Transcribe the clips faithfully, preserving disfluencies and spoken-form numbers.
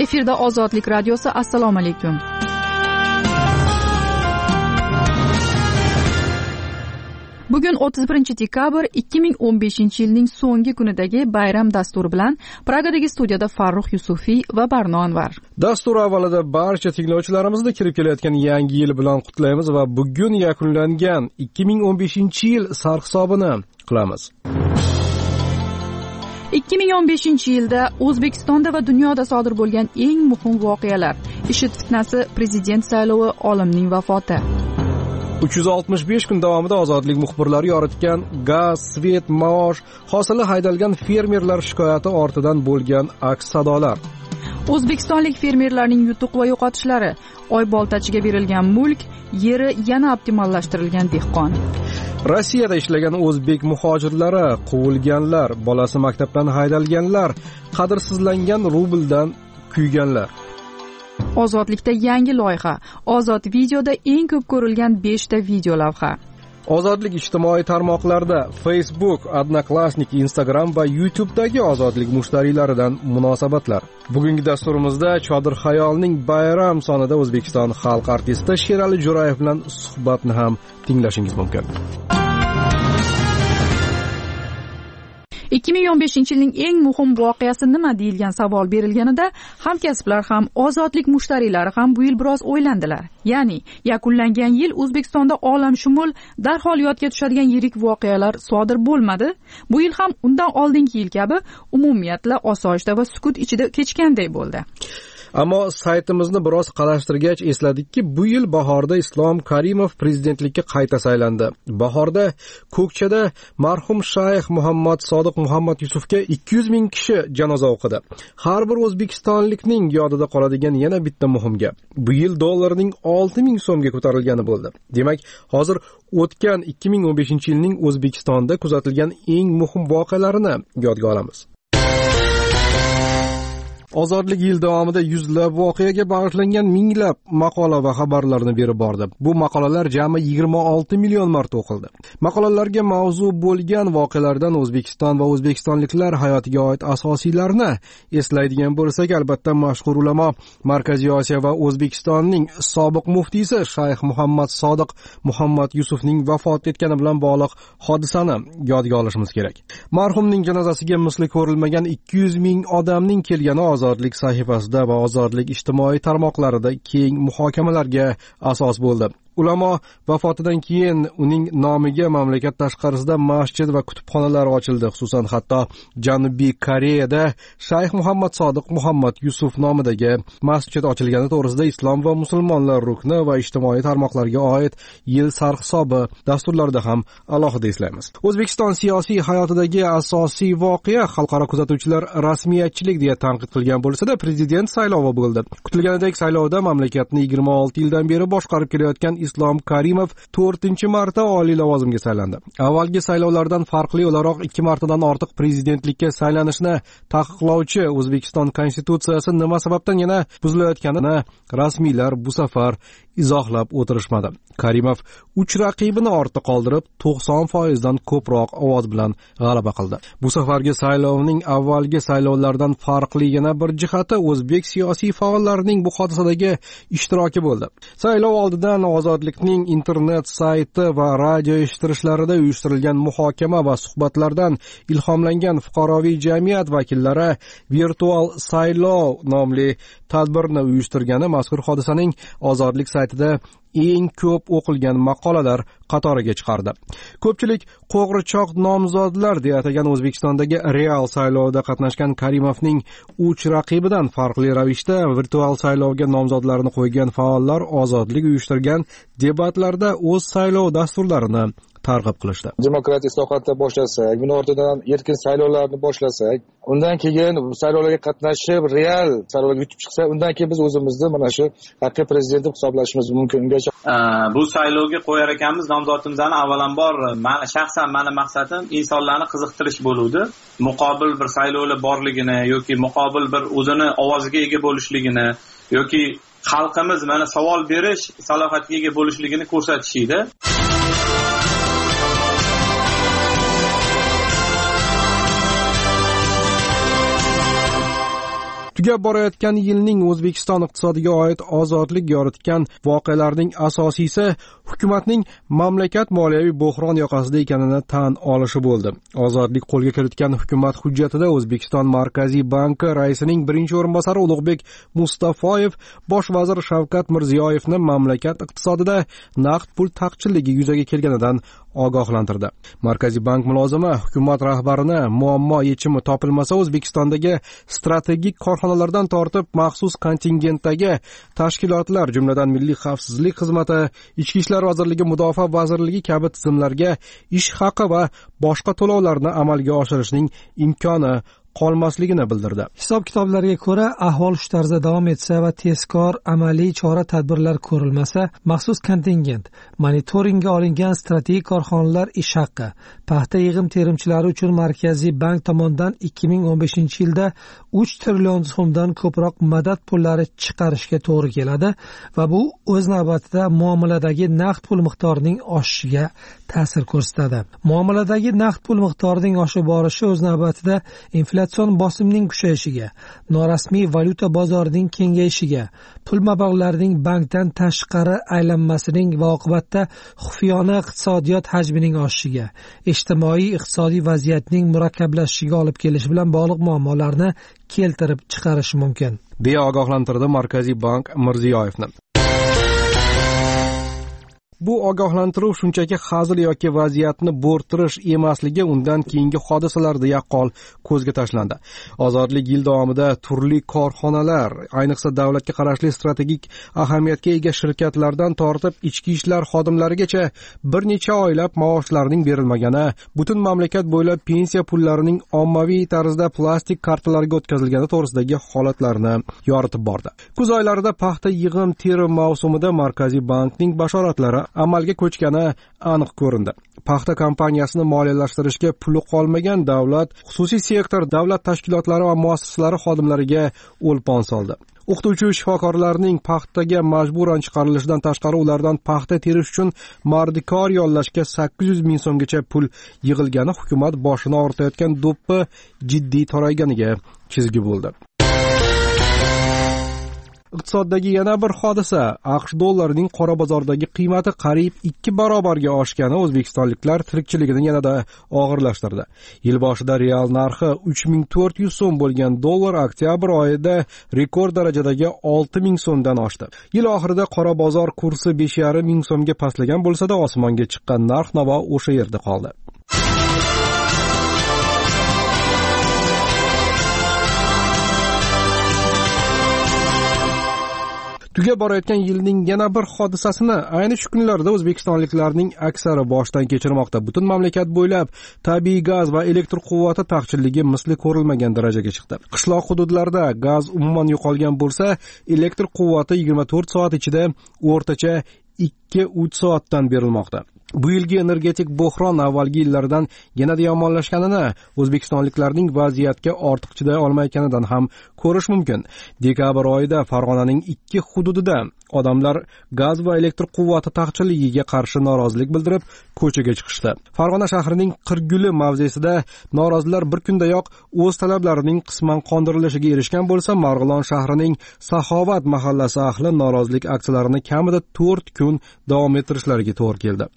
Efirda Ozodlik radiosi. Assalomu alaykum. Bugun o'ttiz birinchi dekabr ikki ming o'n beshinchi yilning so'nggi kunidagi bayram dasturi bilan Pragadagi studiyada Farruh Yusufiy va Barno Anvar. Dastur avvalida barcha tinglovchilarimizni kirib kelayotgan yangi yil bilan qutlaymiz va bugun yakunlangan ikki ming o'n beshinchi yil sarhisobini qilamiz. ikki ming o'n beshinchi yilda O'zbekistonda va dunyoda sodir bo'lgan eng muhim voqealar: IShID fitnasi, prezident saylovi, olimning vafoti. uch yuz oltmish besh kun davomida ozodlik muxbirlari yoritgan gaz, svet, maosh, hosili haydalgan fermerlar shikoyati ortidan bo'lgan aks sadolar. O'zbekistonlik fermerlarning yutuq va yo'qotishlari, oy boltachiga berilgan mulk, yeri yana optimallashtirilgan dehqon. Rossiyada ishlagan o'zbek muhojirlari, quvilganlar, bolasi maktabdan haydalganlar, qadrsizlangan rubldan kuyganlar. Ozodlikda yangi loyiha. Ozod videoda eng ko'p ko'rilgan besh ta video lavha. Ozodlik ijtimoiy tarmoqlarda Facebook, Odnoklassnik, Instagram va YouTube'dagi ozodlik mushtariylaridan munosabatlar. Bugungi dasturimizda Chodir Xayolning bayram sonida O'zbekiston xalq artisti Sherali Jo'rayev bilan suhbatni ham tinglashingiz mumkin. ikki ming o'n beshinchi yilning eng muhim voqeasi nima deyilgan savol berilganida hamkasblar ham, ozodlik mushtariylari ham bu yil biroz o'ylandilar. Ya'ni yakunlangan yil O'zbekistonda olamshumul, darhol yodga tushadigan yirik voqealar sodir bo'lmadi. Bu yil ham undan oldingi yil kabi umumiyatla osoyishta va sukut ichida kechganday bo'ldi. Ammo saytimizni biroz qalashtirgach esladikki, bu yil bahorda Islom Karimov prezidentlikka qayta saylandi. Bahorda Ko'kchada marhum Shayx Muhammad Sodiq Muhammad Yusufga ikki yuz ming kishi janoza o'qidi. Har bir o'zbekistonlikning yodida qoladigan yana bitta muhim gap. Bu yil dollarning olti ming so'mga ko'tarilgani bo'ldi. Demak, hozir o'tgan ikki ming o'n beshinchi yilning O'zbekistonda kuzatilgan eng muhim voqealarini yodga olamiz. Ozodlik yil davomida yuzlab voqeaga bag'ishlangan minglab maqola va xabarlarni berib bordi. Bu maqolalar jami yigirma olti million marta o'qildi. Maqolalarga mavzu bo'lgan voqealardan O'zbekiston va o'zbekistonliklar hayotiga oid asosiylarni eslaydigan bo'lsak, albatta mashhur ulamo, Markaziy Osiyo va O'zbekistonning sobiq muftiysi Shayx Muhammad Sodiq Muhammad Yusufning vafot etgani bilan bog'liq hodisani yodga olishimiz kerak. Marhumning janozasiga misli ko'rilmagan ikki yuz ming odamning kelgani Ozodlik sahifasida va Ozodlik ijtimoiy tarmoqlarida keng muhokamalarga asos bo'ldi. Ulamo vafotidan keyin uning nomiga mamlakat tashqarisida masjid va kutubxonalar ochildi. Xususan, hatto Janubiy Koreyada Shayx Muhammad Sodiq Muhammad Yusuf nomidagi masjid ochilgani to'g'risida Islom va musulmonlar rukni va ijtimoiy tarmoqlarga oid yil sarhisobi dasturlarida ham alohida eslaymiz. O'zbekiston siyosiy hayotidagi asosiy voqea xalqaro kuzatuvchilar rasmiyatchilik deya tanqid qilgan bo'lsa-da, prezident saylovi bo'ldi. Kutilganidek saylovda mamlakatni yigirma olti yildan beri boshqarib kelayotgan Islom Karimov to'rtinchi marta oliy lavozimga saylandi. Avvalgi saylovlardan farqli o'laroq ikki martadan ortiq prezidentlikka saylanishni taqiqlovchi O'zbekiston konstitutsiyasi nima sababdan yana buzilayotganini rasmiylar bu safar izohlab o'tirishmadi. Karimov uch raqibini ortda qoldirib, to'qson foiz dan ko'proq ovoz bilan g'alaba qildi. Bu safargi saylovning avvalgi saylovlardan farqli yana bir jihati o'zbek siyosiy faollarining bu hodisadagi ishtiroki bo'ldi. Saylov oldidan Ozodlikning internet sayti va radio eshittirishlarida uyushtirilgan muhokama va suhbatlardan ilhomlangan fuqaroviy jamiyat vakillari virtual saylov nomli tadbirni uyushtirgani mazkur hodisaning Ozodlik saytida eng ko'p o'qilgan maqolalar qatoriga chiqardi. Ko'pchilik qo'g'richoq nomzodlar deya atagan O'zbekistondagi real saylovda qatnashgan Karimovning uch raqibidan farqli ravishda virtual saylovga nomzodlarini qo'ygan faollar Ozodlik uyushtirgan debatlarda o'z saylov dasturlarini targ'ib qilishdi. Demokratik islohotni boshlasak, buni ortidan erkin saylovlarni boshlasak, undan keyin saylovlarga qatnashib, real saylovlarga yutib chiqsa, undan keyin biz o'zimizni mana shu haqiqiy prezident deb hisoblashimiz mumkin. Ungacha bu saylovga qo'yar ekanmiz nomzodimizni, avvalambor meni shaxsan meni maqsadim insonlarni qiziqtirish bo'ldi. Muqobil bir saylovlar borligini yoki muqobil bir o'zini ovoziga ega bo'lishligini yoki xalqimiz mana savol berish salohiyatiga ega bo'lishligini ko'rsatish edi. Tugab borayotgan yilning O'zbekiston iqtisodiga oid ozodlik yoritgan voqealarning asosiysi hukumatning mamlakat moliyaviy bo'hron yoqasida ekanini tan olishi bo'ldi. Ozodlik qo'lga kiritgan hukumat hujjatida O'zbekiston Markaziy banki raisining birinchi o'rinbosari Ulug'bek Mustafoyev bosh vazir Shavkat Mirziyoyevni mamlakat iqtisodida naqd pul taqchilligi yuzaga kelganidan ogohlantirdi. Markaziy bank mulozimi hukumat rahbarini muammo yechimi topilmasa O'zbekistondagi strategik korxonalardan tortib maxsus kontingentdagi tashkilotlar, jumladan Milliy xavfsizlik xizmati, Ichki ishlar vazirligi, Mudofaa vazirligi kabi tizimlarga ish haqi va boshqa to'lovlarni amalga oshirishning imkoni qolmasligini bildirdi. Hisob-kitoblarga ko'ra, ahvol shu tarzda davom etsa va tezkor amaliy chora-tadbirlar ko'rilmasa, maxsus kontingent, monitoringga olingan strategik korxonalar ish haqi, paxta yig'im-terimchilari uchun Markaziy bank tomonidan ikki ming o'n beshinchi yilda uch trillion so'mdan ko'proq madad pullari chiqarishga to'g'ri keladi va bu o'z navbatida muomaladagi naqd pul miqdorining oshishiga ta'sir ko'rsatadi. Muomaladagi naqd pul miqdorining oshib borishi o'z navbatida inflyatsion bosimning kuchayishiga, norasmiy valyuta bozorining kengayishiga, pul mablag'larining bankdan tashqari aylanmasining va oqibatda xufiyona iqtisodiyot hajmining oshishiga, ijtimoiy iqtisodiy vaziyatning murakkablashishiga olib kelishi bilan bog'liq muammolarni keltirib chiqarishi mumkin, deya ogohlantirdi Markaziy bank Mirziyoyevni. Bu ogohlantiruv shunchaki hazil yoki vaziyatni bo'rttirish emasligi undan keyingi hodisalarda yaqqol ko'zga tashlandi. Ozodlik yil davomida turli korxonalar, ayniqsa davlatga qarashli strategik ahamiyatga ega shirkatlardan tortib ichki ishlar xodimlarigacha bir necha oylab maoshlarining berilmagani, butun mamlakat bo'ylab pensiya pullarining ommaviy tarzda plastik kartalarga o'tkazilgani to'g'risidagi holatlarni yoritib bordi. Kuz oylarida paxta yig'im terim mavsumida Markaziy bankning bashoratlari amalga ko'chgani aniq ko'rindi. Paxta kompaniyasini moliyalashtirishga puli qolmagan davlat, xususiy sektor, davlat tashkilotlari va muassasalari xodimlariga o'lpon soldi. O'qituvchi shifokorlarning paxtaga majburan chiqarilishidan tashqari ulardan paxta terish uchun mardikor yollashga sakkiz yuz ming so'mgacha pul yig'ilgani hukumat boshini og'ritayotgan do'ppi jiddiy torayganiga chizgi bo'ldi. Iqtisoddagi yana bir hodisa, AQSh dollarining qora bozordagi qiymati qariyb ikki barobarga oshgani o'zbekistonliklar tirikchiligini yanada og'irlashtirdi. Yil boshida real narxi uch ming to'rt yuz so'm bo'lgan dollar oktyabr oyida rekord darajadagi olti ming so'mdan oshdi. Yil oxirida qora bozor kursi besh yarim ming so'mga pastlagan bo'lsa-da, osmonga chiqqan narx-navo o'sha yerda qoldi. Tugab borayotgan yilning yana bir hodisasini ayni shu kunlarda o'zbekistonliklarning aksari boshdan kechirmoqda. Butun mamlakat bo'ylab tabiiy gaz va elektr quvvati taqchilligi misli ko'rilmagan darajaga chiqdi. Qishloq hududlarda gaz umuman yo'qolgan bo'lsa, elektr quvvati yigirma to'rt soat ichida o'rtacha ikki uch soatdan berilmoqda. Bu yilgi energetik bo'hron avvalgi yillardan yanada yomonlashganini o'zbekistonliklarning vaziyatga ortiq chiday olmayotganidan ham ko'rish mumkin. Dekabr oyida Farg'onaning ikki hududida odamlar gaz va elektr quvvati taqchilligiga qarshi norozilik bildirib ko'chaga chiqishdi. Farg'ona shahrining Qirguli mavzesida norozilar bir kundayoq o'z talablarining qisman qondirilishiga erishgan bo'lsa, Marg'ilon shahrining Saxovat mahallasi ahli norozilik aksiyalarini kamida to'rt kun davom ettirishlariga to'g'ri keldi.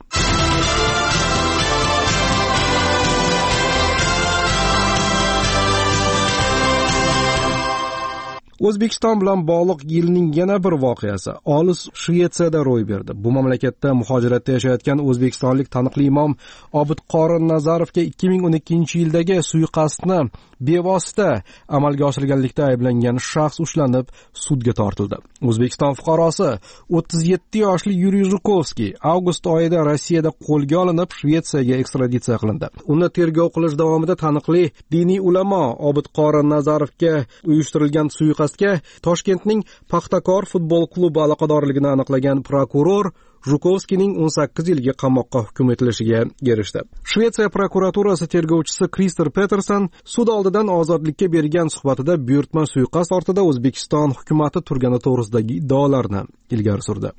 O'zbekiston bilan bog'liq yilning yana bir voqeasi olis Shvetsiyada ro'y berdi. Bu mamlakatda muhojiratda yashayotgan o'zbekistonlik taniqli imom Obidqorin Nazarovga ikki ming o'n ikkinchi yildagi suiqasdni bevosita amalga oshirganlikda ayblangan shaxs ushlanib sudga tortildi. O'zbekiston fuqarosi o'ttiz yetti yoshli Yuriy Zhukovskiy avgust oyida Rossiyada qo'lga olinib Shvetsiyaga ekstraditsiya qilindi. Uni tergov qilish davomida taniqli diniy ulamo Obidqorin Nazarovga uyushtirilgan suiqasd Toshkentning Paxtakor futbol klubi aloqadorligini aniqlagan prokuror Zhukovskiyning o'n sakkiz yilga qamoqqa hukm etilishiga erishdi. Shvetsiya prokuraturasi tergovchisi Krister Peterson sud oldidan ozodlikka bergan suhbatida buyurtma suiqasd ortida O'zbekiston hukumati turgani to'g'risidagi iddaolarni ilgari surdi.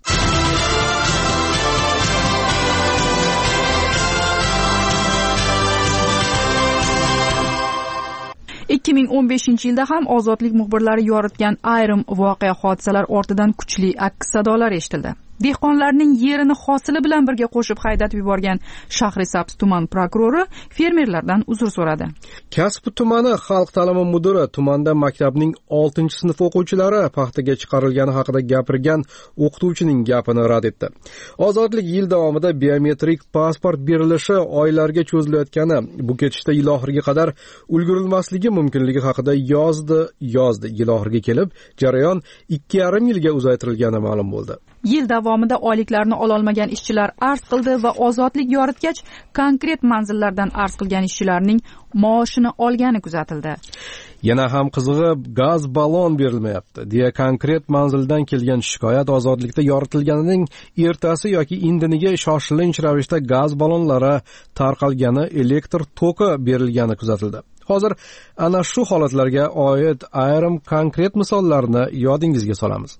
ikki ming o'n beshinchi yilda ham ozodlik muxbirlari yoritgan ayrim voqea hodisalar ortidan kuchli aks sadolar eshitildi. Dehqonlarning yerini hosili bilan birga qo'shib haydatib yuborgan Shahrisabz tuman prokurori fermerlardan uzr so'radi. Kasb tumani xalq ta'limi mudiri tumanda maktabning oltinchi sinf o'quvchilari paxtaga chiqarilgani haqida gapirgan o'qituvchining gapini rad etdi. Ozodlik yil davomida biometrik pasport berilishi oylarga cho'zilayotgani, bu ketishda yil oxiriga qadar ulgurilmasligi mumkinligi haqida yozdi, yozdi. Yil oxiriga kelib, jarayon ikki yarim yilga uzaytirilgani ma'lum bo'ldi. Yil davomida oyliklarini ololmagan ishchilar arz qildi va ozodlik yoritgach, konkret manzillardan arz qilgan ishchilarning maoshini olgani kuzatildi. Yana ham qizig'i, gaz ballon berilmayapti deya konkret manzildan kelgan shikoyat ozodlikda yoritilganining ertasi yoki indiniga shoshilinch ravishda gaz ballonlari tarqalgani, elektr toki berilgani kuzatildi. Hozir ana shu holatlarga oid ayrim konkret misollarni yodingizga solamiz.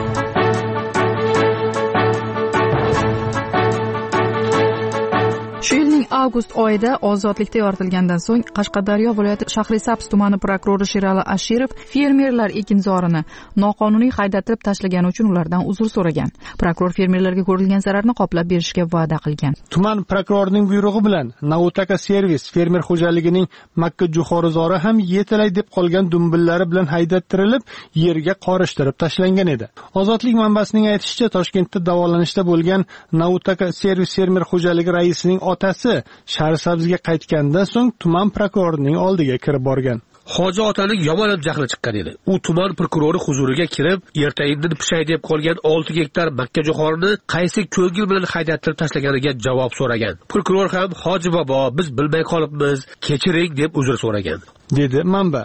Shu yilning avgust oyida ozodlikda yoritilgandan so'ng Qashqadaryo viloyati Shahrisabz tumani prokurori Sherali Ashirov fermerlar ekinzorini noqonuniy haydatib tashlagani uchun ulardan uzr so'ragan. Prokuror fermerlarga ko'rilgan zararni qoplab berishga va'da qilgan. Tuman prokurorining buyrug'i bilan Nautaka servis fermer xo'jaligining Makka Jo'xorizori ham yetalay deb qolgan dumbillari bilan haydattirilib, yerga qorishtirib tashlangan edi. Ozodlik manbasining aytishicha, Toshkentda davolanishda bo'lgan Nautaka servis fermer xo'jaligi raisining otasi Shahrisabzga qaytgandan so'ng tuman prokurorining oldiga kirib borgan. Hoji otaning yomonab jahli chiqqan edi. U tuman prokurori huzuriga kirib, ertaindin pishay deb qolgan olti gektar Makka Jo'xorini qaysi ko'ngil bilan haydatib tashlaganiga javob so'ragan. Prokuror ham "Hoji bobo, biz bilmay qolibmiz, kechiring" deb uzr so'ragan, dedi manba.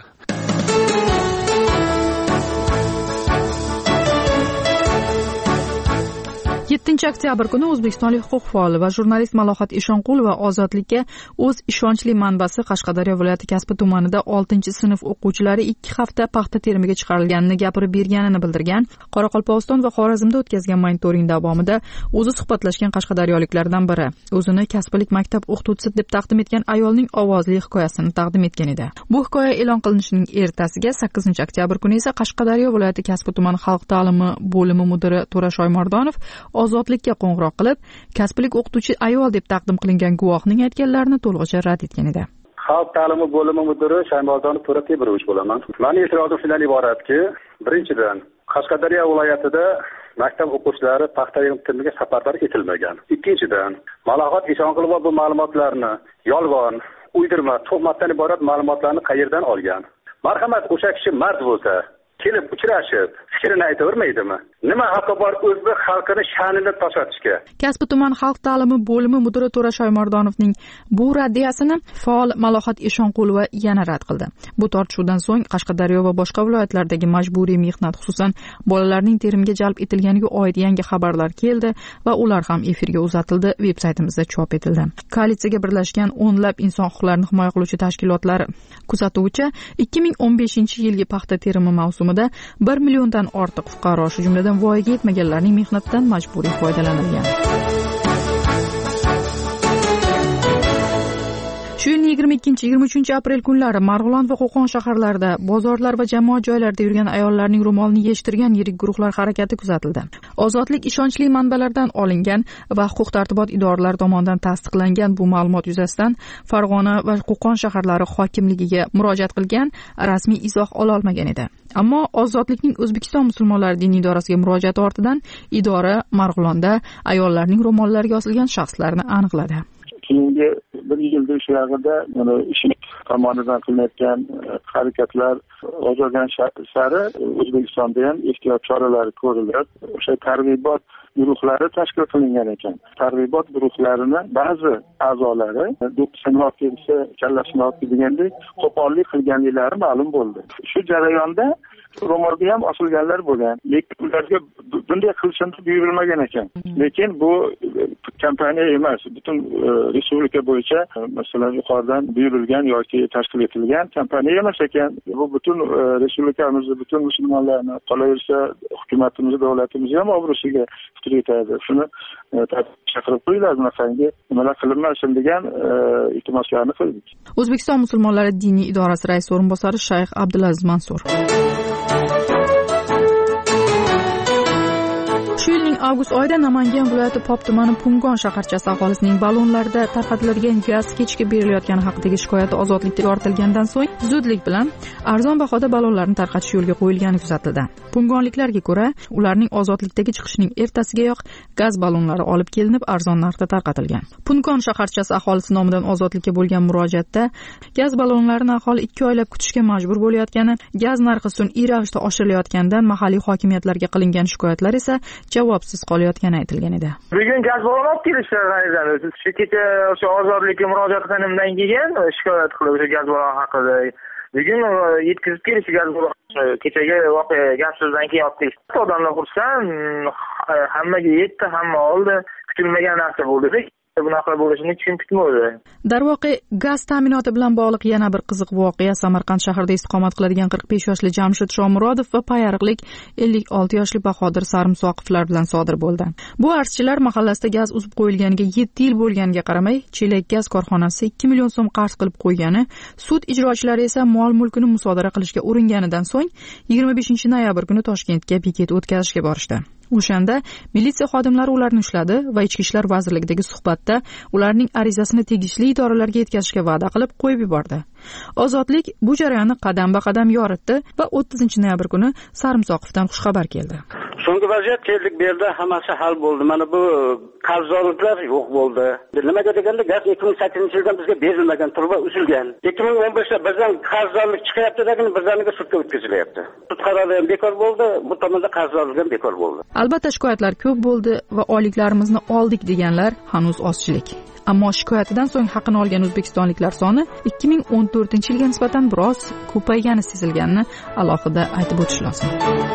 yettinchi oktyabr kuni o'zbekistonlik huquq faoli va jurnalist Malohat Eshonqulova ozodlikka o'z ishonchli manbasi Qashqadaryo viloyati Kasbi tumanida oltinchi sinf o'quvchilari ikki hafta paxta terimiga chiqarilganini gapirib berganini bildirgan. Qoraqalpog'iston va Xorazmda o'tkazgan monitoring davomida o'zi suhbatlashgan qashqadaryoliklardan biri o'zini kasblik maktab o'qituvchisi deb taqdim etgan ayolning ovozli hikoyasini taqdim etgan edi. Bu hikoya e'lon qilinishining ertasiga sakkizinchi oktyabr kuni esa Qashqadaryo viloyati Kasbi tumani xalq ta'limi bo'limi mudiri To'rashoy Mardonov ozodlikka qo'ng'iroq qilib, kasblik o'qituvchi ayol deb taqdim qilingan guvohning aytganlarini to'lig'icha rad etgan edi. Xalq ta'limi bo'limi mudiri Shaymardonov To'ra Tebirovich bo'laman. Meni e'tirodim shundan iboratki, birinchidan, Qashqadaryo viloyatida maktab o'quvchilari paxta yig'im-terimiga safarbar etilmagan. Ikkinchidan, Malohat Eshonqulova bu ma'lumotlarni yolg'on, uydirma, tuhmatdan iborat ma'lumotlarni qayerdan olgan? Marhamat, o'sha kishi mard bo'lsa, kelib uchrashib, fikrini aytavermaydimi? Nima haqqi bor o'zbek xalqini sha'nini to'satishga? Kasbi tuman xalq ta'limi bo'limi mudiri To'rashoy Mardonovning bu raddiyasini faol Malohat Eshonqulova yana rad qildi. Bu tortishuvdan so'ng Qashqadaryo va boshqa viloyatlardagi majburiy mehnat, xususan bolalarning terimga jalb etilganiga oid yangi xabarlar keldi va ular ham efirga uzatildi, veb-saytimizda chop etildi. Koalitsiyaga birlashgan o'nlab inson huquqlarini himoya qiluvchi tashkilotlar kuzatuvchi ikki ming o'n beshinchi yilgi paxta terimi mavsumida bir milliondan ortiq fuqaro, shu jumladan voyaga yetmaganlarning mehnatidan majburiy foydalanilgan. Shu yilning yigirma ikkinchi yigirma uchinchi aprel kunlari Marg'ilon va Qo'qon shaharlarida bozorlar va jamoat joylarida yurgan ayollarning ro'molini yechtirgan yirik guruhlar harakati kuzatildi. Ozodlik ishonchli manbalardan olingan va huquq-tartibot idoralari tomonidan tasdiqlangan bu ma'lumot yuzasidan Farg'ona va Qo'qon shaharlari hokimligiga murojaat qilgan, rasmiy izoh ola olmagan edi. Ammo Ozodlikning O'zbekiston musulmonlari diniy idorasiga murojaati ortidan idora Marg'ilonda ayollarning ro'mollariga osilgan shaxslarni aniqladi. Keyingi bir yilda o'sha yerda ishlik tomonidan qilinayotgan harakatlar o'zgargan sari O'zbekistonda ham ehtiyot choralari ko'rilib, o'sha targ'ibot guruhlari tashkil qilingan ekan. Targ'ibot guruhlarini ba'zi a'zolari do'ppisini olib, kallasini olib degandek qo'pollik qilganliklari ma'lum bo'ldi. Shu jarayonda ro'molga ham osilganlar bo'lgan, lekin ularga bunday qilishni buyurilmagan ekan. Lekin bu kompaniya emas, butun respublika bo'yicha masalan yuqoridan buyurilgan yoki tashkil etilgan kompaniya emas ekan. Bu butun respublikamizda butun musulmonlarni, qolaversa hukumatimiz, davlatimiz ham obro'siga putur yetadi. Shuni chaqirib qo'yinglar, bunaqangi nimalar qilinmasin degan iltimoslarni qildik. O'zbekiston musulmonlari diniy idorasi rais o'rinbosari Shayx Abdulaziz Mansur. Shu yilning avgust oyida Namangan viloyati Pop tumani Pungon shaharchasi aholisining ballonlarda tarqatiladigan gaz kechikib berilayotgani haqidagi shikoyati ozodlikda yoritilgandan so'ng zudlik bilan arzon bahoda ballonlarni tarqatish yo'lga qo'yilgani kuzatildi. Pungonliklarga ko'ra, ularning ozodlikdagi chiqishining ertasigayoq gaz ballonlari olib kelinib arzon narxda tarqatilgan. Pungon shaharchasi aholisi nomidan ozodlikka bo'lgan murojaatda gaz ballonlarini aholi ikki oylab kutishga majbur bo'layotgani, gaz narxi sun'iy ravishda oshirilayotganidan mahalliy hokimiyatlarga qilingan shikoyatlar esa javobsiz qolayotgani aytilgan edi. Bugun gaz ballon olib kelishdi g'ayridan. Shu kecha o'sha ozodlikka murojaat qilganimdan keyin shikoyat qilib o'sha gaz ballon haqida bugun yetkazib kelish gaz ballon kechagi voqea gazsizdan keyin olib kelishdi. Odamlar xursand, hammaga yetdi, hamma oldi. Kutilmagan narsa bo'ldi. Bunaqa bo'lishini kim kutmaydi. Darvoqe, gaz ta'minoti bilan bog'liq yana bir qiziq voqea Samarqand shahrida istiqomat qiladigan qirq besh yoshli Jamshid Shomurodov va payariqlik ellik olti yoshli Bahodir Sarimsoqovlar bilan sodir bo'ldi. Bu arzchilar mahallasida gaz uzib qo'yilganiga yetti yil bo'lganiga qaramay, Chelak gaz korxonasi ikki million so'm qarz qilib qo'ygani, sud ijrochilari esa mol-mulkini musodara qilishga uringanidan so'ng yigirma beshinchi noyabr kuni Toshkentga piket o'tkazishga borishdi. O'shanda militsiya xodimlari ularni ushladi va Ichki ishlar vazirligidagi suhbatda ularning arizasini tegishli idoralarga yetkazishga va'da qilib qo'yib yubordi. Ozodlik bu jarayonni qadam-ba-qadam yoritdi va o'ttizinchi noyabr kuni Sarimsoqovdan xushxabar keldi. So'nggi vaziyat keldik, bu yerda hammasi hal bo'ldi. Mana bu qarzorliklar yo'q bo'ldi. Nimaga deganda gaz ikki ming sakkizinchi yildan bizga berilmagan, turba uzilgan. ikki ming o'n beshda bizdan qarzorlik chiqyapti degan birdaniga sudga o'tkazilyapti. Sud qarori ham bekor bo'ldi, bu tomonda qarzorlik ham bekor bo'ldi. Albatta shikoyatlar ko'p bo'ldi va oyliklarimizni oldik deganlar hanuz ozchilik. Ammo shikoyatidan so'ng haqini olgan o'zbekistonliklar soni ikki ming o'n to'rtinchi yilga nisbatan biroz ko'paygani sezilganini alohida aytib o'tish lozim.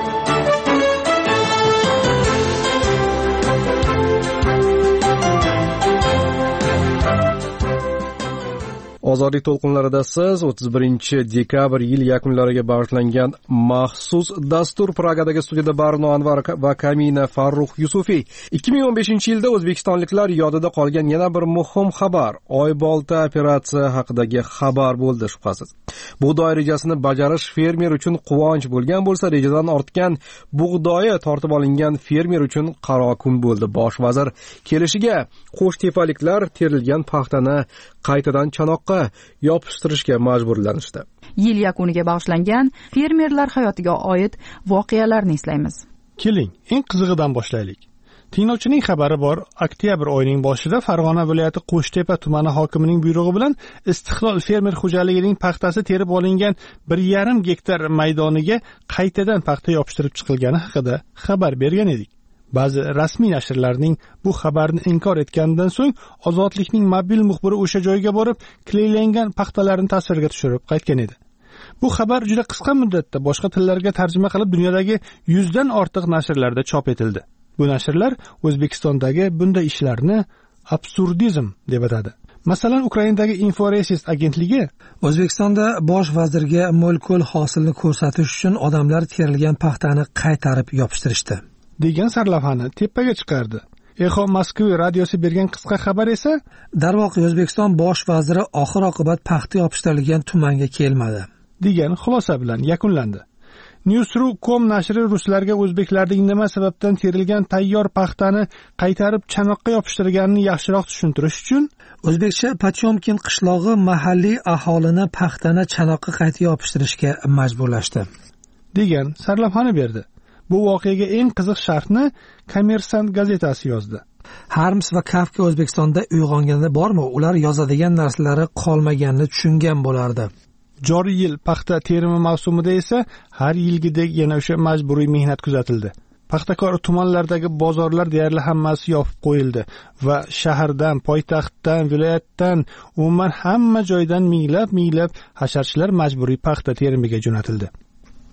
Ozodlik to'lqinlarida siz o'ttiz birinchi dekabr yil yakunlariga bag'ishlangan maxsus dastur Pragadagi studiyada Barno Anvar va Kamina Farruh Yusufiy. ikki ming o'n beshinchi yilda o'zbekistonliklar yodida qolgan yana bir muhim xabar Oybolta operatsiya haqidagi xabar bo'ldi shubhasiz. Bug'doy rejasini bajarish fermer uchun quvonch bo'lgan bo'lsa, rejadan ortgan bug'doyi tortib olingan fermer uchun qaro kun bo'ldi. Bosh vazir kelishiga qo'shtepaliklar terilgan paxtani qaytadan chanoqqa yopishtirishga majburlanishdi. Yil yakuniga bag'ishlangan fermerlar hayotiga oid voqealarni eslaymiz. Keling, eng qizig'idan boshlaylik. Tinglovchining xabari bor, oktyabr oyining boshida Farg'ona viloyati Qo'shtepa tumani hokimining buyrug'i bilan Istiqlol fermer xo'jaligining paxtasi terib olingan bir yarim gektar maydoniga qaytadan paxta yopishtirib chiqilgani haqida xabar bergan edik. Ba'zi rasmiy nashrlarning bu xabarni inkor etganidan so'ng Ozodlikning mobil muxbiri o'sha joyga borib, kleylangan paxtalarni tasvirga tushirib qaytgan edi. Bu xabar juda qisqa muddatda boshqa tillarga tarjima qilib dunyodagi yuzdan ortiq nashrlarda chop etildi. Bu nashrlar O'zbekistondagi bunday ishlarni absurdizm deb atadi. Masalan, Ukrainadagi Inforesist agentligi O'zbekistonda bosh vazirga mo'l-ko'l hosilni ko'rsatish uchun odamlar terilgan paxtani qaytarib yopishtirishdi degan sarlavhani tepaga chiqardi. Echo Moskva radiosi bergan qisqa xabar esa darvoqe O'zbekiston bosh vaziri oxir oqibat paxta yopishtirilgan tumanga kelmadi degan xulosa bilan yakunlandi. Newsru nokta com nashri ruslarga o'zbeklarning nima sababdan terilgan tayyor paxtani qaytarib chanoqqa yopishtirganini yaxshiroq tushuntirish uchun o'zbekcha Potyomkin qishlog'i mahalliy aholini paxtani chanoqqa qayta yopishtirishga majburlashdi degan sarlavhani berdi. Bu voqeaga eng qiziq sharhni Kommersant gazetasi yozdi. Harms va Kafka O'zbekistonda uyg'onganda bormi? Ular yozadigan narsalari qolmaganini tushungan bo'lardi. Joriy yil paxta terimi mavsumida esa har yilgidek yana o'sha majburiy mehnat kuzatildi. Paxtakor tumanlardagi bozorlar deyarli hammasi yopib qo'yildi va shahardan, poytaxtdan, viloyatdan, umuman hamma joydan minglab-minglab hasharchilar majburiy paxta terimiga jo'natildi.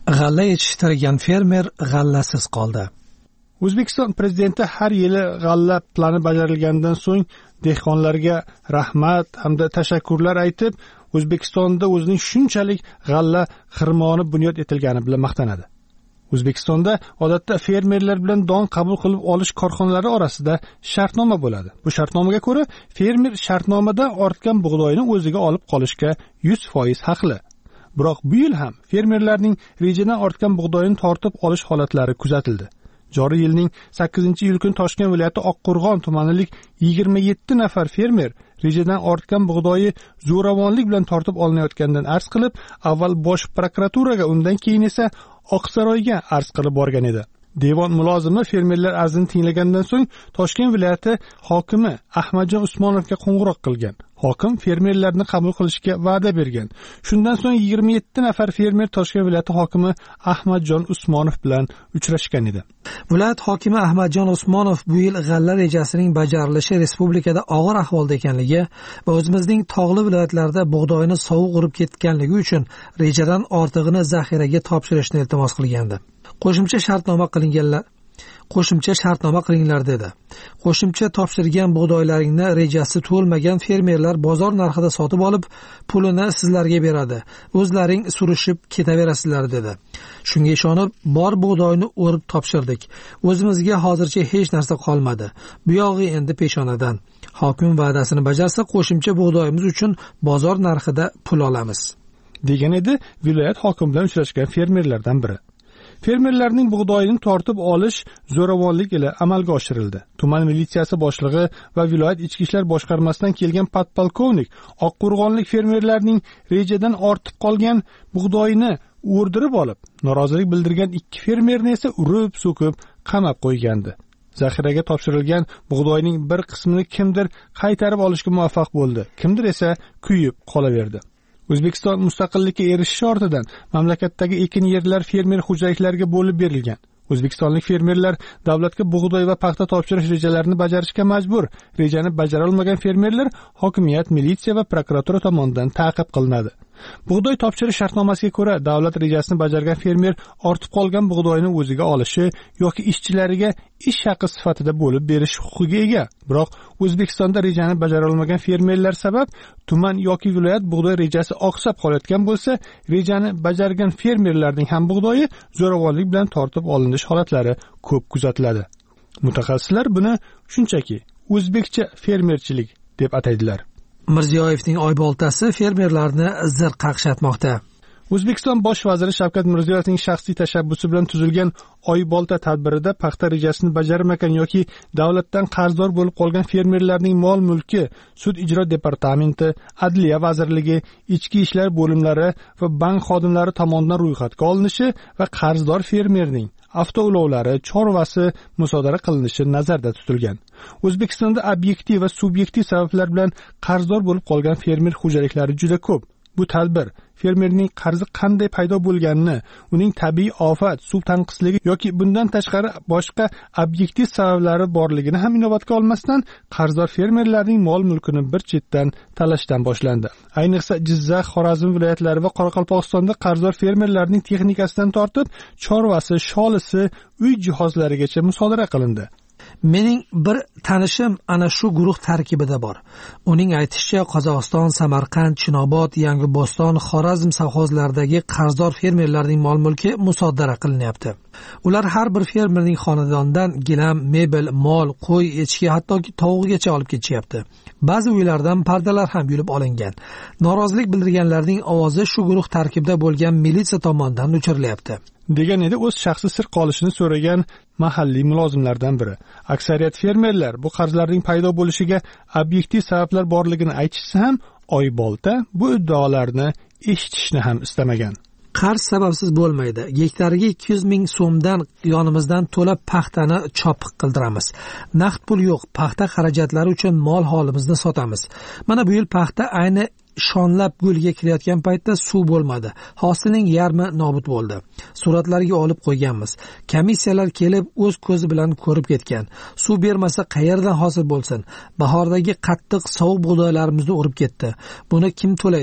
G'alla yetishtirgan fermer g'allasiz qoldi. O'zbekiston prezidenti har yili g'alla plani bajarilgandan so'ng dehqonlarga rahmat hamda tashakkurlar aytib, O'zbekistonda o'zining shunchalik g'alla xirmoni bunyod etilgani bilan maqtanadi. O'zbekistonda odatda fermerlar bilan don qabul qilib olish korxonalari orasida shartnoma bo'ladi. Bu shartnomaga ko'ra, fermer shartnomada ortgan bug'doyni o'ziga olib qolishga yuz foiz haqli. Biroq bu yil ham fermerlarning rejadan ortgan bug'doyini tortib olish holatlari kuzatildi. Joriy yilning sakkizinchi iyul kuni Toshkent viloyati Oqqo'rg'on tumanilik yigirma yetti nafar fermer rejadan ortgan bug'doyi zo'ravonlik bilan tortib olinayotganidan arz qilib, avval bosh prokuraturaga, undan keyin esa Oqsaroyga arz qilib borgan edi. Devon mulozimi fermerlar arzini tinglagandan so'ng Toshkent viloyati hokimi Ahmadjon Usmonovga qo'ng'iroq qilgan. Hokim fermerlarni qabul qilishga va'da bergan. Shundan so'ng yigirma yetti nafar fermer Toshkent viloyati hokimi Ahmadjon Usmonov bilan uchrashgan edi. Viloyat hokimi Ahmadjon Usmonov bu yil g'alla rejasining bajarilishi respublikada og'ir ahvolda ekanligi va o'zimizning tog'li viloyatlarda bug'doyni sovuq urib ketganligi uchun rejadan ortig'ini zaxiraga topshirishni iltimos qilgandi. Qo'shimcha shartnoma qilinganlar qo'shimcha shartnoma qilinglar dedi. Qo'shimcha topshirgan bug'doylaringni rejasi to'lmagan fermerlar bozor narxida sotib olib, pulini sizlarga beradi. O'zlaring surishib ketaverasizlar dedi. Shunga ishonib, bor bug'doyni o'rib topshirdik. O'zimizga hozircha hech narsa qolmadi. Bu yog'i endi peshonadan. Hokim va'dasini bajarsa, qo'shimcha bug'doyimiz uchun bozor narxida pul olamiz, degan edi viloyat hokimi bilan uchrashgan fermerlardan biri. Fermerlarning bug'doyini tortib olish zo'ravonlik ila amalga oshirildi. Tuman militsiyasi boshlig'i va viloyat ichki ishlar boshqarmasidan kelgan podpolkovnik Oqqo'rg'onlik fermerlarning rejadan ortib qolgan bug'doyini o'rdirib olib, norozilik bildirgan ikki fermerni esa urib, so'kib, qamab qo'ygandi. Zaxiraga topshirilgan bug'doyning bir qismini kimdir qaytarib olishga muvaffaq bo'ldi, kimdir esa kuyib qolaverdi. O'zbekiston mustaqillikka erishishi ortidan mamlakatdagi ekin yerlar fermer xo'jaliklariga bo'lib berilgan. O'zbekistonlik fermerlar davlatga bug'doy va paxta topshirish rejalarini bajarishga majbur. Rejani bajara olmagan fermerlar hokimiyat, militsiya va prokuratura tomonidan ta'qib qilinadi. Bug'doy topshirish shartnomasiga ko'ra, davlat rejasini bajargan fermer ortib qolgan bug'doyni o'ziga olishi yoki ishchilariga ish haqi sifatida bo'lib berish huquqiga ega. Biroq O'zbekistonda rejani bajara olmagan fermerlar sabab tuman yoki viloyat bug'doy rejasi oqsab qolayotgan bo'lsa, rejani bajargan fermerlarning ham bug'doyi zo'ravonlik bilan tortib olinish holatlari ko'p kuzatiladi. Mutaxassislar buni shunchaki o'zbekcha fermerchilik deb ataydilar. Mirziyoyevning oyboltasi fermerlarni zir qaqshatmoqda. O'zbekiston bosh vaziri Shavkat Mirziyoyevning shaxsiy tashabbusi bilan tuzilgan oybolta tadbirida paxta rejasini bajarmagan yoki davlatdan qarzdor bo'lib qolgan fermerlarning mol-mulki sud ijro departamenti, Adliya vazirligi, ichki ishlar bo'limlari va bank xodimlari tomonidan ro'yxatga olinishi va qarzdor fermerning avtoulovlari, chorvasi musodara qilinishi nazarda tutilgan. O'zbekistonda obyektiv va subyektiv sabablar bilan qarzdor bo'lib qolgan fermer xo'jaliklari juda ko'p. Bu tadbir fermerning qarzi qanday paydo bo'lganini, uning tabiiy ofat, suv tanqisligi yoki bundan tashqari boshqa obyektiv sabablari borligini ham inobatga olmasdan qarzdor fermerlarning mol-mulkini bir chetdan talashdan boshlandi. Ayniqsa Jizzax, Xorazm viloyatlari va Qoraqalpog'istonda qarzdor fermerlarning texnikasidan tortib, chorvasi, sholisi, uy jihozlarigacha musodara qilindi. Mening bir tanishim ana shu guruh tarkibida bor. Uning aytishicha, Qozog'iston, Samarqand, Chinobod, Yangiboston, Xorazm sovxozlaridagi qarzdor fermerlarning mol-mulki musodara qilinyapti. Ular har bir fermerning xonadonidan gilam, mebel, mol, qo'y, echki, hattoki tovuqgacha olib ketishyapti. Ba'zi uylardan pardalar ham yulib olingan. Norozilik bildirganlarning ovozi shu guruh tarkibida bo'lgan militsiya tomonidan o'chirilyapti, degan edi o'z shaxsiy sir qolishini so'ragan mahalliy mulozimlardan biri. Aksariyat fermerlar bu qarzlarning paydo bo'lishiga obyektiv sabablar borligini aytishsa ham, oybolta bu iddaolarni eshitishni ham istamagan. Qarz sababsiz bo'lmaydi. Gektariga ikki yuz ming so'mdan yonimizdan to'lab paxtani chopiq qildiramiz. Naqd pul yo'q. Paxta xarajatlari uchun mol holimizni sotamiz. Mana bu yil paxta ayni shonlab gulga kirayotgan paytda suv bo'lmadi. Hosilning yarmi nobud bo'ldi. Suratlarga olib qo'yganmiz. Komissiyalar kelib o'z ko'zi bilan ko'rib ketgan. Suv bermasa qayerdan hosil bo'lsin? Bahordagi qattiq sovuq bug'doylarimizni urib ketdi. Buni kim to'laydi?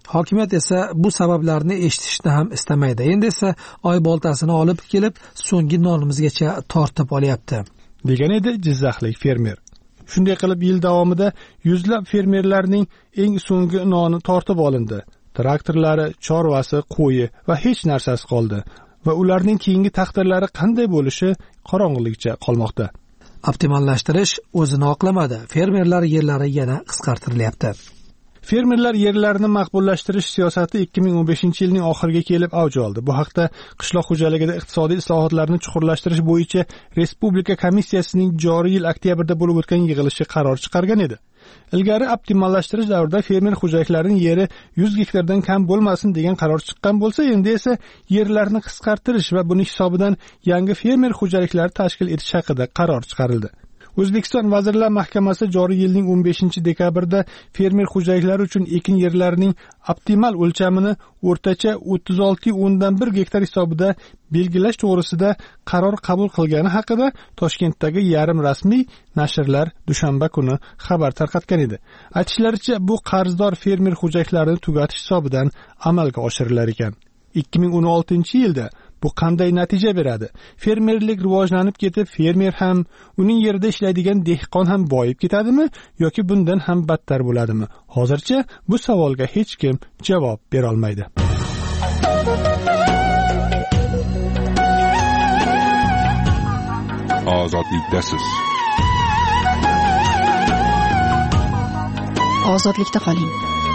Hokimiyat esa bu sabablarni eshitishni ham istamaydi. Endi esa oy boltasini olib kelib, so'nggi nonimizgacha tortib olyapti, degan edi jizzaxlik fermer. Shunday qilib yil davomida yuzlab fermerlarning eng so'nggi noni tortib olindi. Traktorlari, chorvasi, qo'yi va hech narsasi qoldi va ularning keyingi taqdirlari qanday bo'lishi qorong'ulikcha qolmoqda. Optimallashtirish o'zini oqlamadi. Fermerlar yerlari yana qisqartirilyapti. Fermerlar yerlarini maqbullashtirish siyosati ikki ming o'n beshinchi yilning oxiriga kelib avj oldi. Bu haqda qishloq xo'jaligida iqtisodiy islohotlarni chuqurlashtirish bo'yicha Respublika komissiyasining joriy yil oktyabrda bo'lib o'tgan yig'ilishi qaror chiqargan edi. Ilgari optimallashtirish davrida fermer xo'jaliklarining yeri yuz gektardan kam bo'lmasin degan qaror chiqqan bo'lsa, endi esa yerlarni qisqartirish va buning hisobidan yangi fermer xo'jaliklari tashkil etish haqida qaror chiqarildi. O'zbekiston Vazirlar Mahkamasi joriy yilning o'n beshinchi dekabrda fermer xo'jaliklari uchun ekin yerlarining optimal o'lchamini o'rtacha o'ttiz olti o'ndan bir gektar hisobida belgilash to'g'risida qaror qabul qilgani haqida Toshkentdagi yarim rasmiy nashrlar dushanba kuni xabar tarqatgan edi. Aytishlaricha, bu qarzdor fermer xo'jaliklarini tugatish hisobidan amalga oshirilar ekan. ikki ming o'n oltinchi yilda bu qanday natija beradi? Fermerlik rivojlanib ketib, fermer ham, uning yerida ishlaydigan dehqon ham boyib ketadimi yoki bundan ham battar bo'ladimi? Hozircha bu savolga hech kim javob bera olmaydi. Ozodlikdasiz. Ozodlikda qoling.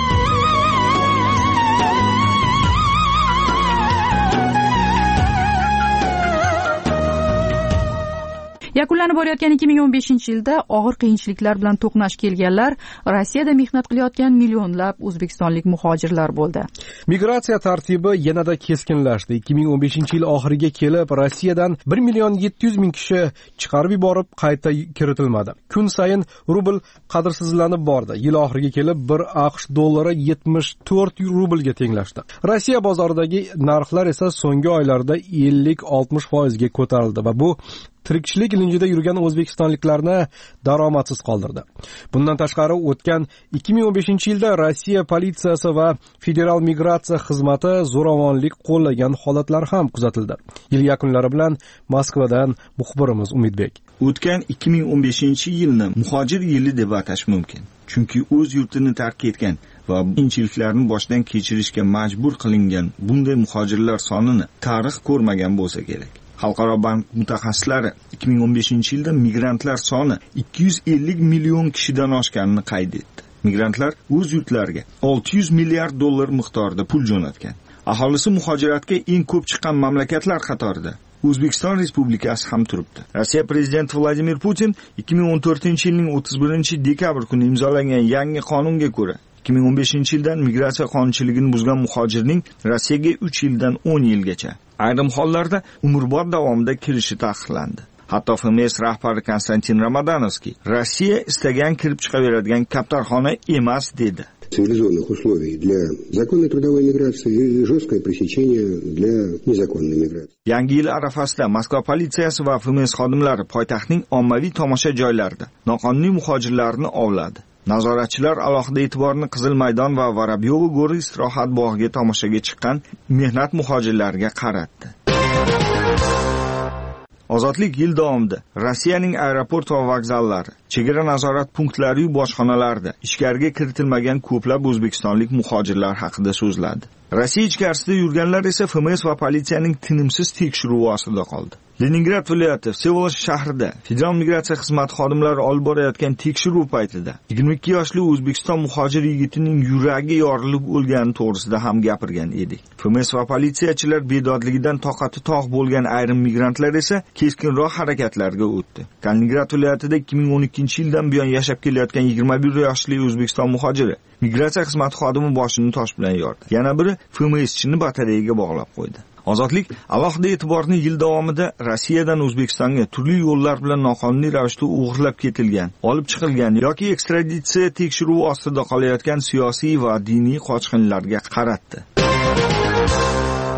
Yakunlanib borayotgan ikki ming o'n beshinchi yilda og'ir qiyinchiliklar bilan to'qnash kelganlar Rossiyada mehnat qilayotgan millionlab o'zbekistonlik muhojirlar bo'ldi. Migratsiya tartibi yanada keskinlashdi. ikki ming o'n beshinchi yil oxiriga kelib Rossiyadan bir million yetti yuz ming kishi chiqarib yuborib qayta kiritilmadi. Kun sayin rubl qadrsizlanib bordi. Yil oxiriga kelib bir AQSh dollari yetmish to'rt rublga tenglashdi. Rossiya bozoridagi narxlar esa so'nggi oylarda ellik oltmish foizga ko'tarildi va bu tirikchilik ilinjida yurgan o'zbekistonliklarni daromadsiz qoldirdi. Bundan tashqari o'tgan ikki ming o'n beshinchi yilda Rossiya politsiyasi va Federal migratsiya xizmati zo'ravonlik qo'llagan holatlar ham kuzatildi. Yil yakunlari bilan Moskvadan muxbirimiz Umidbek. O'tgan ikki ming o'n beshinchi yilni muhojir yili deb atash mumkin. Chunki o'z yurtini tark etgan va qiyinchiliklarni boshdan kechirishga majbur qilingan bunday muhojirlar sonini tarix ko'rmagan bo'lsa kerak. Xalqaro bank mutaxassislari ikki ming o'n beshinchi yilda migrantlar soni ikki yuz ellik million kishidan oshganini qayd etdi. Migrantlar o'z yurtlariga olti yuz milliard dollar miqdorida pul jo'natgan. Aholisi muhojiratga eng ko'p chiqqan mamlakatlar qatorida O'zbekiston Respublikasi ham turibdi. Rossiya prezidenti Vladimir Putin ikki ming o'n to'rtinchi yilning o'ttiz birinchi dekabr kuni imzolangan yangi qonunga ko'ra ikki ming o'n beshinchi yildan migratsiya qonunchiligini buzgan muhojirning Rossiyaga uch yildan o'n yilgacha, ayrim hollarda umrbod davomida kirishi taqiqlandi. Hatto F M S rahbari Konstantin Ramadanowskiy Rossiya istagan kirib chiqaveradigan kaptarxona emas dedi. Цивилизованных условий для законной трудовой миграции и жесткое пресечение для незаконной миграции. Yangi yil arafasida Moskva politsiyasi va F M S xodimlari poytaxtning ommaviy tomosha joylarida noqonuniy muhojirlarni ovladi. Nazoratchilar alohida e'tiborni Qizil maydon va Vorobyovo go'ri istirohat bog'iga tomoshaga chiqqan mehnat muhojirlariga qaratdi. Ozodlik yil davomida Rossiyaning aeroport va vokzallari, chegara nazorat punktlari va bojxonalarida ichkariga kiritilmagan ko'plab o'zbekistonlik muhojirlar haqida so'zladi. Rossiya ichkarisida yurganlar esa F M S va politsiyaning tinimsiz tekshiruvi ostida qoldi. Leningrad viloyati Vsevolod shahrida Federal migratsiya xizmati xodimlari olib borayotgan tekshiruv paytida yigirma ikki yoshli O'zbekiston muhojir yigitining yuragi yorilib o'lgani to'g'risida ham gapirgan edik. F M S va politsiyachilar bedodligidan toqati tog' bo'lgan ayrim migrantlar esa keskinroq harakatlarga o'tdi. Kaliningrad viloyatida ikki ming o'n ikkinchi yildan buyon yashab kelayotgan yigirma bir yoshli O'zbekiston muhojiri migratsiya xizmati xodimi boshini tosh bilan yordi. Yana biri F M S'chini batareyaga bog'lab qo'ydi. Ozodlik alohida e'tiborni yil davomida Rossiyadan O'zbekistonga turli yo'llar bilan noqonuniy ravishda o'g'irlab ketilgan, olib chiqilgan yoki ekstraditsiya tekshiruvi ostida qolayotgan siyosiy va diniy qochqinlarga qaratdi.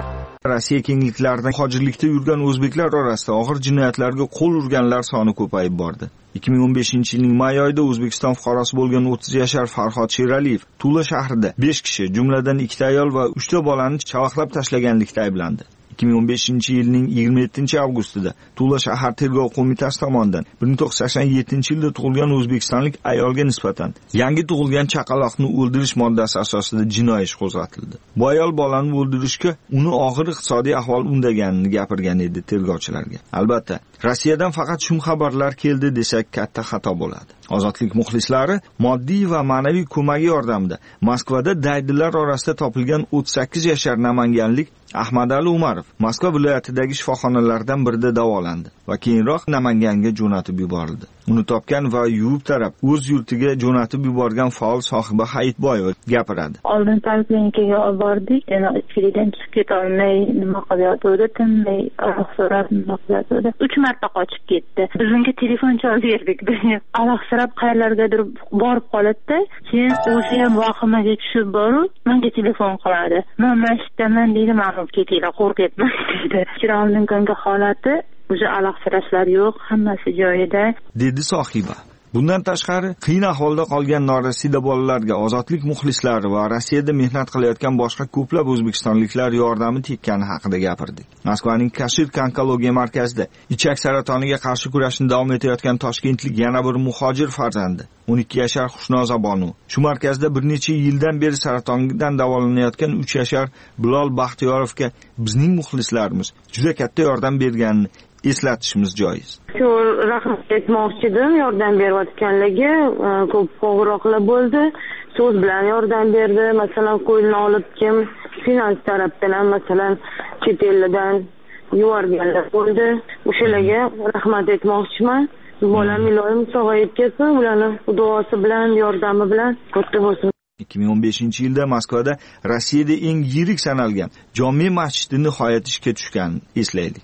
Rossiya kengliklarida muhojirlikda yurgan o'zbeklar orasida og'ir jinoyatlarga qo'l urganlar soni ko'payib bordi. ikki ming o'n beshinchi yilning may oyida O'zbekiston fuqarosi bo'lgan o'ttiz yashar Farhod Sheraliyev Tula shahrida besh kishi, jumladan ikkita ayol va uchta bolani chavaqlab tashlaganlikda ayblandi. ikki ming o'n beshinchi yilning yigirma yettinchi avgustida Tula shahar tergov qo'mitasi tomonidan bir ming to'qqiz yuz sakson yettinchi yilda tug'ilgan o'zbekistonlik ayolga nisbatan yangi tug'ilgan chaqaloqni o'ldirish moddasi asosida jinoiy ish qo'zg'atildi. Bu ayol bolani o'ldirishga uni og'ir iqtisodiy ahvol undaganini gapirgan edi tergovchilarga. Albatta, Rossiyadan faqat shum xabarlar keldi desak katta xato bo'ladi. Ozodlik muxlislari moddiy va ma'naviy ko'magi yordamida Moskvada daydilar orasida topilgan o'ttiz sakkiz yashar namanganlik Ahmadali Umarov Moskva viloyatidagi shifoxonalardan birida davolandi va keyinroq Namanganga jo'natib yuborildi. Uni topgan va yuvib tarab o'z yurtiga jo'natib yuborgan faol sohiba Hayitboyeva gapiradi. Oldin poliklinikaga olib bordik, yana ichkaridan chiqib keta olmay nima qilyotdi, tinmay aloq so'rab nima qilyotdi. uch marta qochib ketdi. Biz unga telefon chaldirdik. Aloq so'rab qayerlargadir borib qoladi. Keyin o'zi ham vahimaga tushib borib, menga telefon qiladi. Men masjiddaman deydi, ma'lum ketinglar, qo'rqyapman dedi. Chiroqlinga holati o'zi aloq so'rashlar yo'q, hammasi joyida, dedi sohiba. Bundan tashqari, qiyin ahvolda qolgan norasida bolalarga ozodlik muxlislari va Rossiyada mehnat qilayotgan boshqa ko'plab o'zbekistonliklar yordami tekkani haqida gapirdik. Moskvaning Kashirka onkologiya markazida ichak saratoniga qarshi kurashni davom etayotgan toshkentlik yana bir muhojir farzandi, o'n ikki yashar Xushnoza Bonu. Shu markazda bir necha yildan beri saratondan davolanayotgan uch yashar Bilol Baxtiyorovga bizning muxlislarimiz juda katta yordam berganini eslatishimiz joiz. Shu rahmat aytmoqchidim, yordam berayotganligi ko'p qo'ng'iroqlar bo'ldi. So'z bilan yordam berdi. Masalan, qo'lini olib kim finans tarafdan ham masalan chet eldan yuborganlar bo'ldi. O'shalarga rahmat aytmoqchiman. Bolam iloyim sog'ayib ketsin, ularning duosi bilan, yordami bilan katta bo'lsin. ikki ming o'n beshinchi yilda Moskvada Rossiyada eng yirik sanalgan Jome masjidi nihoyat ishga tushganini eslaylik.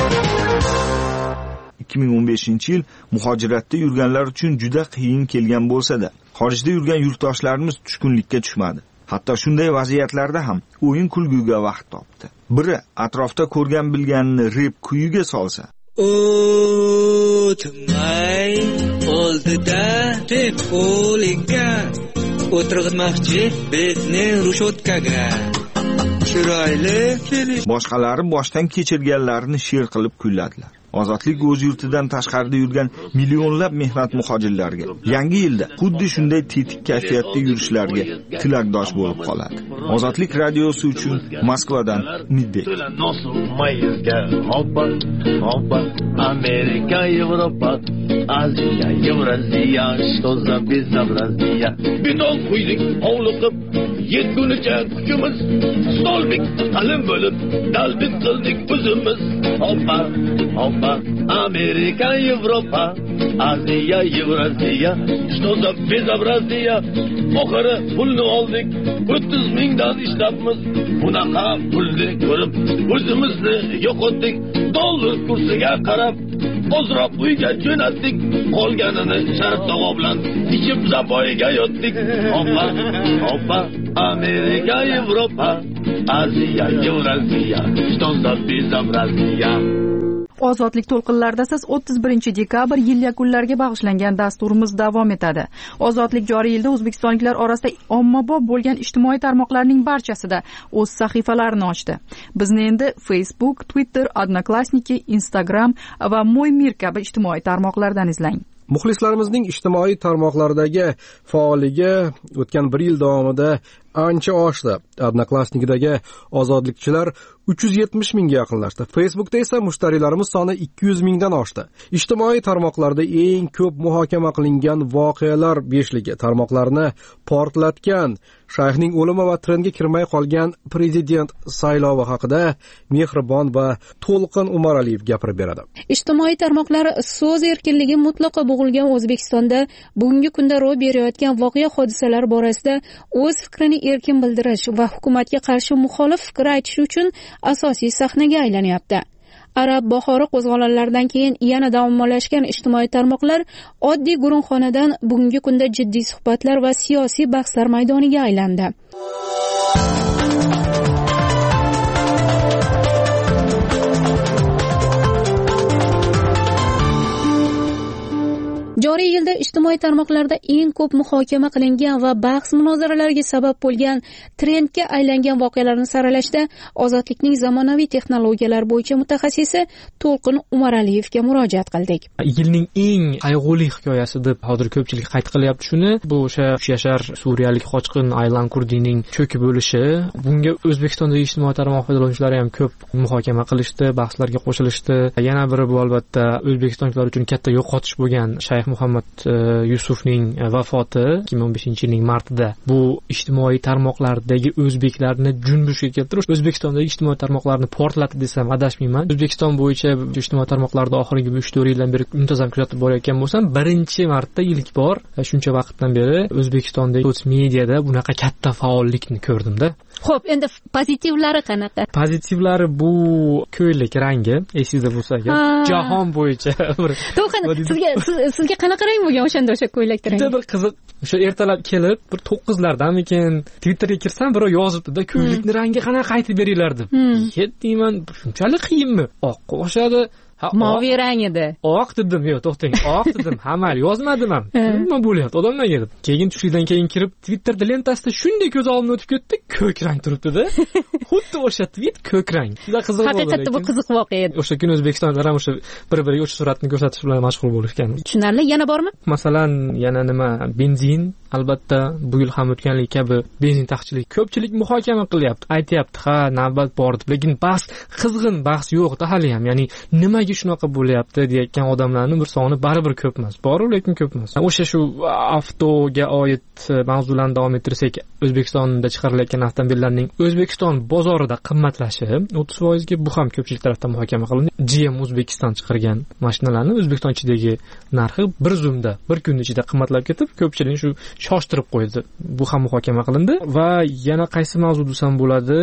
ikki ming o'n beshinchi yil muhojiratda yurganlar uchun juda qiyin kelgan bo'lsa-da, xorijda yurgan yurtdoshlarimiz tushkunlikka tushmadi. Hatto shunday vaziyatlarda ham o'yin kulguga vaqt topdi. Biri atrofda ko'rgan bilganini rep kuyiga solsa, o'tmay oldida deb qo'liga o'tirmoqchi bizni rushotkaga. Chiroyli kelish. Boshqalari boshdan kechirganlarini she'r qilib kuyladilar. Ozodlik o'z yurtidan tashqarida yurgan millionlab mehnat muhojirlarga yangi yilda xuddi shunday tetik kayfiyatda yurishlarga tilakdosh bo'lib qoladi. Ozodlik radiosi uchun Moskvadan Umidbek. Amerika, Yevropa, Aziya, Yevraziya, что за безобразие. Bidon quydik, hovliqib, yetgunicha kuchimiz, stolbik qalin bo'lib, dalbin qildik o'zimiz. Hoppa, hoppa, Amerika, Yevropa, Aziya, Yevraziya, что за безобразие. Oxiri pulni oldik, o'ttiz mingdan ishlabmiz. Bunaqa pulni ko'rib, o'zimizni yo'qotdik. Dollar kursiga qarab, ozroq uyga jo'natdik. Qolganini sharif tog'a bilan ichib zaboyiga yotdik. Hoppa, hoppa, Amerika, Yevropa, Aziya, Yevraziya, что за безобразие. Ozodlik to'lqinlarida siz o'ttiz birinchi dekabr yil yakunlariga bag'ishlangan dasturimiz davom etadi. Ozodlik joriy yilda o'zbekistonliklar orasida ommabop bo'lgan ijtimoiy tarmoqlarning barchasida o'z sahifalarini ochdi. Bizni endi Facebook, Twitter, Odnoklassniki, Instagram va Mo'ymir kabi ijtimoiy tarmoqlardan izlang. Muxlislarimizning ijtimoiy tarmoqlardagi faolligi o'tgan bir yil davomida ancha oshdi. Odnoklassnikidagi ozodlikchilar uch yuz yetmish mingga yaqinlashdi. Facebookda esa mushtariylarimiz soni ikki yuz mingdan oshdi. Ijtimoiy tarmoqlarda eng ko'p muhokama qilingan voqealar beshligi, tarmoqlarni portlatgan, shayxning o'limi va trendga kirmay qolgan prezident saylovi haqida Mehribon va To'lqin Umaraliyev gapirib beradi. Ijtimoiy tarmoqlar so'z erkinligi mutlaqo bo'g'ilgan O'zbekistonda bugungi kunda ro'y berayotgan voqea hodisalar borasida o'z fikrini erkin bildirish va hukumatga qarshi muxolif fikr aytish uchun asosiy sahnaga aylanyapti. Arab bahori qo'zg'olonlaridan keyin yanada ommalashgan ijtimoiy tarmoqlar oddiy gurunxonadan bugungi kunda jiddiy suhbatlar va siyosiy bahslar maydoniga aylandi. joriy yilda ijtimoiy tarmoqlarda eng ko'p muhokama qilingan va bahs munozaralarga sabab bo'lgan trendga aylangan voqealarni saralashda Ozodlikning zamonaviy texnologiyalar bo'yicha mutaxassisi To'lqin Umaraliyevga murojaat qildik. Yilning eng qayg'uli hikoyasi deb hozir ko'pchilik qayd qilyapti shuni. Bu o'sha uch yashar suriyalik qochqin Aylan Kurdining cho'kib o'lishi. Bunga O'zbekistondagi ijtimoiy tarmoq foydalanuvchilari ham ko'p muhokama qilishdi, bahslarga qo'shilishdi. Yana biri bu albatta o'zbekistonliklar uchun katta yo'qotish bo'lgan Shayx Muhammad Yusufning vafoti ikki ming o'n beshinchi yilning martida. Bu ijtimoiy tarmoqlardagi o'zbeklarni junbushga keltirib, O'zbekistondagi ijtimoiy tarmoqlarni portlatdi desam adashmayman. O'zbekiston bo'yicha ijtimoiy tarmoqlarda oxirgi uch to'rt yildan beri muntazam kuzatib borayotgan bo'lsam, birinchi marta ilk bor shuncha vaqtdan beri O'zbekistondagi sotsmediada bunaqa katta faollikni ko'rdimda. Xo'p, endi pozitivlari qanaqa? Pozitivlari bu ko'ylak rangi, esingizda bo'lsa agar, jahon bo'yicha bir To'qin, sizga sizga qanaqa rang bo'lgan o'shanda o'sha ko'ylakning rangi? Juda bir qiziq. O'sha ertalab kelib, bir to'qqizlardanmikin Twitterga kirsam, birov yozibdi-da, ko'ylakning rangi qanaqa aytib beringlar deb. Yet deyman, shunchalik qiyinmi? Oqqa o'xshadi. Moviy rang edi. Oq dedim, yo'q, to'xtang, oq dedim. Hamma yozmadim ham. Nima bo'lyapti? Odamlarga deb. Keyin tushlikdan keyin kirib, Twitterda lentasida shunday ko'z oldimdan o'tib ketdi, ko'k rang turibdi-da. Xuddi o'sha tweet ko'k rang. Juda qiziq bo'ldi. Haqiqatda bu qiziq voqea edi. O'sha kuni o'zbekistonliklar ham o'sha bir-biriga o'sha suratni ko'rsatish bilan mashg'ul bo'lishgan. Tushunarli, yana bormi? Masalan, yana nima? Benzin, albatta, bu yil ham o'tganlik kabi benzin taqchillik ko'pchilik muhokama qilyapti. Aytayapti, ha, navbat bor deb, lekin bahs qizg'in bahs yo'q-da hali ham. Ya'ni nimaga shunaqa bo'lyapti deyotgan odamlarning bir soni baribir ko'p emas. Bor, lekin ko'p emas. O'sha shu avtoga oid mavzularni davom ettirsak, O'zbekistonda chiqarilayotgan avtomobillarning O'zbekiston bozorida qimmatlashi o'ttiz foizga bu ham ko'pchilik tarafdan muhokama qilindi. G M O'zbekiston chiqargan mashinalarning O'zbekiston ichidagi narxi bir zumda, bir kun ichida qimmatlab ketib, ko'pchilik shu shoshtirib qo'ydi. Bu ham muhokama qilindi va yana qaysi mavzu desam bo'ladi,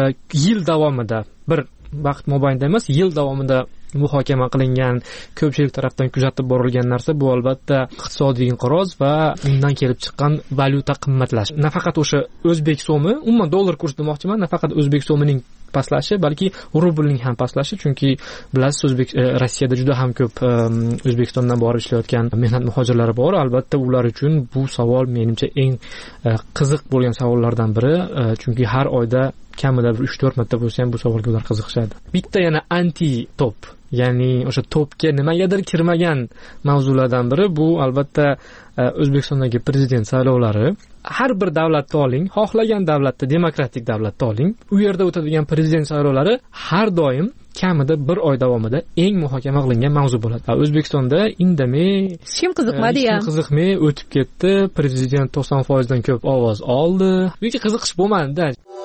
yil davomida bir vaqt mobaynida emas, yil davomida muhokama qilingan, ko'pchilik tarafdan kuzatib borilgan narsa bu albatta iqtisodiy inqiroz va undan kelib chiqqan valyuta qimmatlashi. Nafaqat o'sha o'zbek so'mi, umuman dollar kursi demoqchiman, nafaqat o'zbek so'mining pastlashi, balki rublning ham pastlashi, chunki bilasiz, o'zbek Rossiyada juda ham ko'p O'zbekistondan borib ishlayotgan mehnat muhojirlari bor. Albatta ular uchun bu savol menimcha eng qiziq bo'lgan savollardan biri, chunki har oyda kamida bir uch to'rt marta bo'lsa ham bu savolga ular qiziqishadi. Bitta yana anti top, ya'ni o'sha topga nimagadir kirmagan mavzulardan biri bu albatta O'zbekistondagi prezident saylovlari. Har bir davlatni oling, xohlagan davlatda, demokratik davlatda oling, u yerda o'tadigan prezident saylovlari har doim kamida bir oy davomida eng muhokama qilingan mavzu bo'ladi. O'zbekistonda indamay, hech kim qiziqmadi ham. Qiziqmay o'tib ketdi. Prezident to'qson foizdan ko'p ovoz oldi. Bunga qiziqish bo'lmadi-da.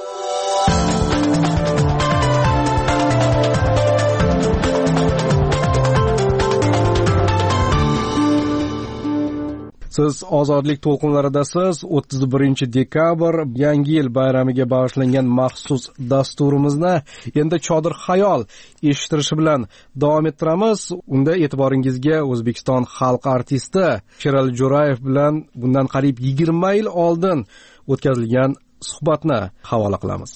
Siz ozodlik to'lqinlaridasiz. o'ttiz birinchi dekabr yangi yil bayramiga bag'ishlangan maxsus dasturimizni endi Chodir xayol eshittirishi bilan davom ettiramiz. Unda e'tiboringizga O'zbekiston xalq artisti Sherali Jo'rayev bilan bundan qariyb yigirma yil oldin o'tkazilgan suhbatni havola qilamiz.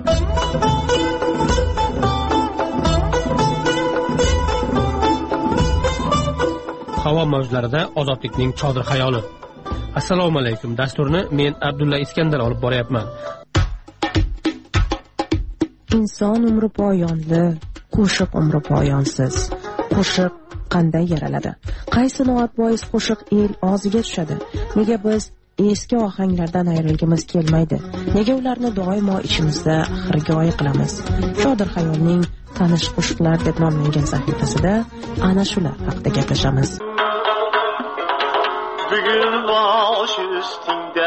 Havo mavzularida ozodlikning chodir xayoli. Assalomu alaykum. Dasturni men Abdulla Iskandar olib boryapman. Inson umri poyonli, qo'shiq umri poyonsiz. Qo'shiq qanday yaraladi? Qaysi noat bois qo'shiq el og'ziga tushadi? Nega biz eski ohanglardan ayrilgimiz kelmaydi? Nega ularni doimo ichimizda xirgoyi qilamiz? Chodir xayolning tanish qo'shiqlar deb nomlangan sahifasida ana shular haqida gaplashamiz. Bugün baş üstünde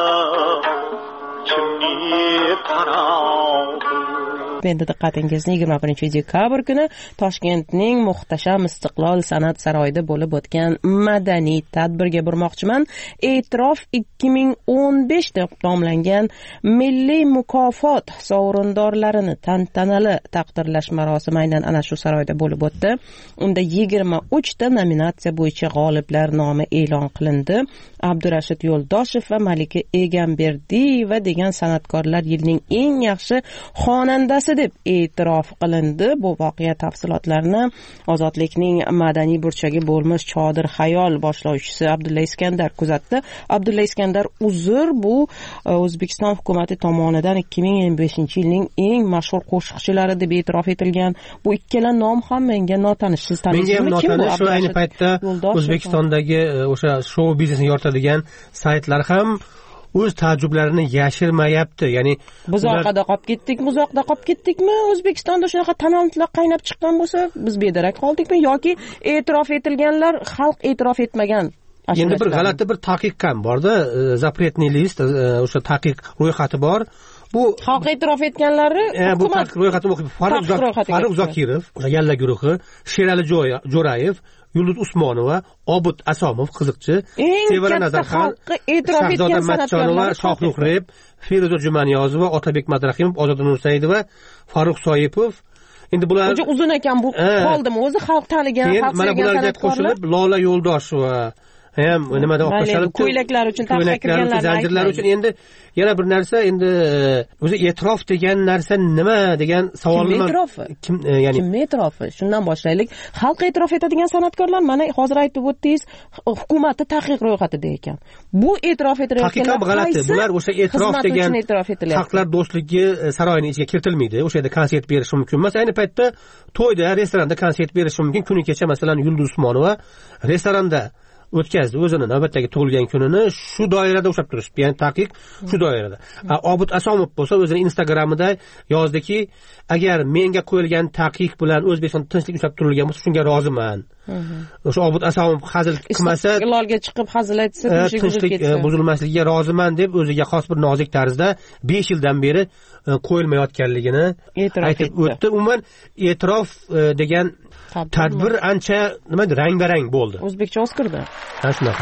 kimni paradı? Endi diqqatingizni yigirma birinchi dekabr kuni Toshkentning muhtasham Istiqlol san'at saroyida bo'lib o'tgan madaniy tadbirga burmoqchiman. E'tirof ikki ming o'n besh deb nomlangan milliy mukofot sovrindorlarini tantanali taqdirlash marosimi aynan ana shu saroyda bo'lib o'tdi. Unda yigirma uch ta nominatsiya bo'yicha g'oliblar nomi e'lon qilindi. Abdurashid Yo'ldoshev va Malika Egamberdiyeva degan san'atkorlar yilning eng yaxshi xonandasi deb e'tirof qilindi. Bu voqea tafsilotlarini Ozodlikning madaniy burchagi bo'lmish Chodir Xayol boshlovchisi Abdulla Iskandar kuzatdi. Abdulla Iskandar uzr, bu O'zbekiston hukumati tomonidan ikki ming o'n beshinchi yilning eng mashhur qo'shiqchilari deb e'tirof etilgan. Bu ikkala nom ham menga notanish. Siz tanisizmi? Menga ham notanish. Shu ayni paytda O'zbekistondagi o'sha shou biznesini yoritadigan saytlar ham o'z ta'jublarini yashirmayapti. Ya'ni biz orqada qolib ketdik, uzoqda qolib ketdikmi? O'zbekistonda shunaqa talantlar qaynab chiqqan bo'lsa, biz bedarak qoldikmi yoki e'tirof etilganlar xalq e'tirof etmagan? Endi bir g'alati bir taqiq ham borda, zapretniy list, o'sha taqiq ro'yxati bor. Bu xalq e'tirof etganlari bu taqiq ro'yxatini o'qib Farruh Zokirov, o'sha Yalla guruhi, Sherali Jo'rayev, Yulduz Usmonova, Obid Asomov qiziqchi, Sevara Nazarxon, Shahzoda Matchonova, Shohrux Reb, Feruza Jumaniyozova, Otabek Madrahimov, Ozoda Nursaidova, Farruh Soipov. Endi bular o'zi uzun ekan, bu qoldimi? O'zi xalq tanigan, xalq sevgan san'atkorlar. Mana bularga qo'shilib Lola Yo'ldosheva ham nimada o'qishadi, ko'ylaklar uchun, tarixga kirganlar, zanjirlar uchun. Endi yana bir narsa, endi o'zi e'tirof degan narsa nima degan savolni kim ya'ni kim e'tirofi? Shundan boshlaylik. Xalq e'tirof etadigan san'atkorlar mana hozir aytib o'tdingiz, hukumatni taqiq ro'yxatida ekan. Bu e'tirof etilayotganlar g'alati. Bular o'sha e'tirof degan xalqlar do'stligi saroyining ichiga kiritilmaydi. O'sha yerda konsert berish mumkin emas. Ayni paytda to'yda, restoranda konsert berish mumkin. Kuni kecha masalan Yulduz Usmonova restoranda o'tkazdi o'zini navbatdagi tug'ilgan kunini, shu doirada ushlab turishdi. Ya'ni taqiq shu doirada. Obid Asomov bo'lsa o'zining Instagramida yozdiki, agar menga qo'yilgan taqiq bilan O'zbekistonda tinchlik ushlab turilgan bo'lsa, shunga roziman. O'sha Obid Asomov hazil qilmasa, istiqlolga chiqib hazil aytsa, tinchlik buzilmasligiga roziman deb o'ziga xos bir nozik tarzda besh yildan beri qo'yilmayotganligini aytib o'tdi. Umuman e'tirof degan tadbir ancha nima rang-barang bo'ldi. O'zbekcha Oskarda. Ha, shunaqa.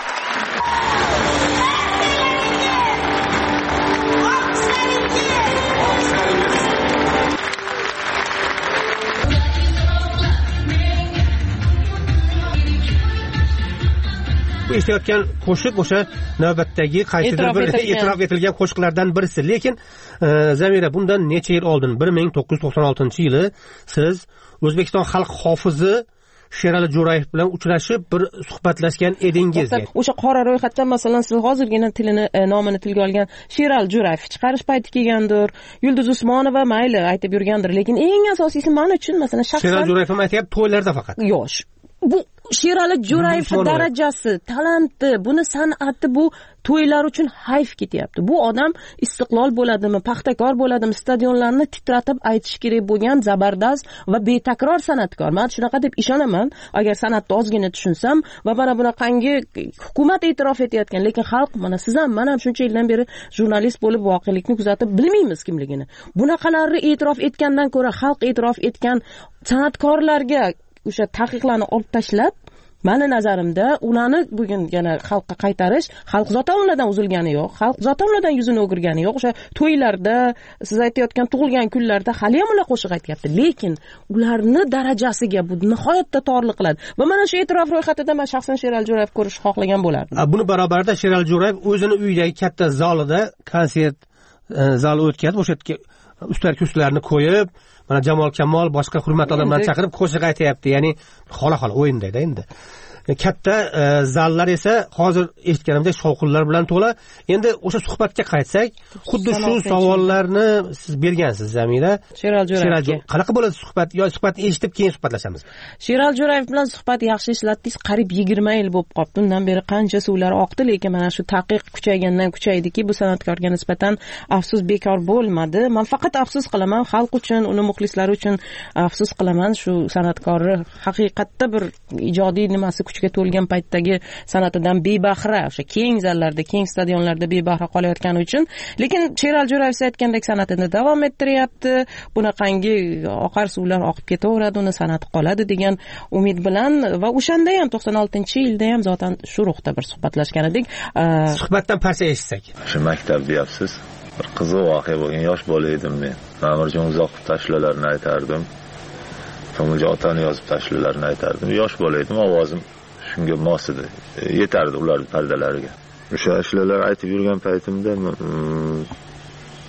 Bu eshitayotgan qo'shiq o'sha navbatdagi qaysidir bir e'tirof etilgan qo'shiqlardan birisi. Lekin Zamira, bundan necha yil oldin, bir ming to'qqiz yuz to'qson oltinchi yili siz O'zbekiston xalq hofizi Sherali Jo'rayev bilan uchrashib bir suhbatlashgan edingiz. O'sha qora ro'yxatdan masalan siz hozirgina tilini nomini tilga olgan Sherali Jo'rayev chiqarish payti kelgandir. Yulduz Usmonova mayli aytib yurgandir, lekin eng asosiysi men uchun masalan shaxsan Sherali Jo'rayev ham aytayapti, to'ylarda faqat. Yo'q. Bu Sherali Jo'rayev darajasi, talanti, buni san'ati, bu to'ylar uchun hayf ketyapti. Bu odam istiqlol bo'ladimi, paxtakor bo'ladimi, stadionlarni titratib aytish kerak bo'lgan zabardast va betakror san'atkor. Men shunaqa deb ishonaman, agar san'atni ozgina tushunsam va mana bunaqangi hukumat e'tirof etayotgan, lekin xalq, mana siz ham, men ham shuncha yildan beri jurnalist bo'lib voqelikni kuzatib bilmaymiz kimligini. Bunaqalarni e'tirof etgandan ko'ra xalq e'tirof etgan san'atkorlarga o'sha taqiqlarni olib tashlab, meni nazarimda ularni bugun yana xalqqa qaytarish, xalq zotan ulardan uzilgani yo'q, xalq zotan ulardan yuzini o'girgani yo'q. O'sha to'ylarda, siz aytayotgan tug'ilgan kunlarda hali ham ular qo'shiq aytyapti, lekin ularni darajasiga bu nihoyatda torliq qiladi. Va mana shu e'tirof ro'yxatida men shaxsan Sherali Jo'rayev ko'rish xohlagan bo'lardim. Buni barobarida Sherali Jo'rayev o'zini uyidagi katta zalida konsert zali o'tkazib, o'sha yerga ustalar kurslarni qo'yib, mana Jamol Kamol boshqa hurmatli odamlarni chaqirib qo'shiq aytayapti. Ya'ni xola-xola o'yindayda endi. Katta zallar esa hozir eshitganimdek shovqinlar bilan to'la. Endi o'sha suhbatga qaytsak, xuddi shu savollarni siz bergansiz Zamira. Sherali Jo'rayevga. Qanaqa bo'ladi suhbat? Yo suhbatni eshitib keyin suhbatlashamiz. Sherali Jo'rayev bilan suhbat yaxshi ishlatdingiz, qariyb yigirma yil bo'lib qoldi. Undan beri qancha suvlar oqdi, lekin mana shu taqiq kuchaygandan kuchaydiki, bu san'atkorga nisbatan afsus bekor bo'lmadi. Men faqat afsus qilaman xalq uchun, uni muxlislari uchun afsus qilaman. Shu san'atkorni haqiqatda bir ijodiy nimasi kuchga to'lgan paytdagi san'atidan bebahra, o'sha keng zallarda, keng stadionlarda bebahra qolayotgani uchun, lekin Sherali Jo'rayev aytgandek san'atini davom ettiryapti. Bunaqangi oqar suvlar oqib ketaveradi, uni san'ati qoladi degan umid bilan va o'shanda ham to'qson oltinchi yilda ham zotan shu ruhda bir suhbatlashgan edik. Suhbatdan parcha eshitsak. Shu maktab deyapsiz. Bir qiziq voqea bo'lgan. Yosh bola edim men. Ma'murjon Uzoqov tashlalarini aytardim. To'ngiljon otani yozib tashlalarini aytardim. Yosh bola edim, ovozim shunga mos edi. Yetardi ularning pardalariga. O'sha ashulalar aytib yurgan paytimda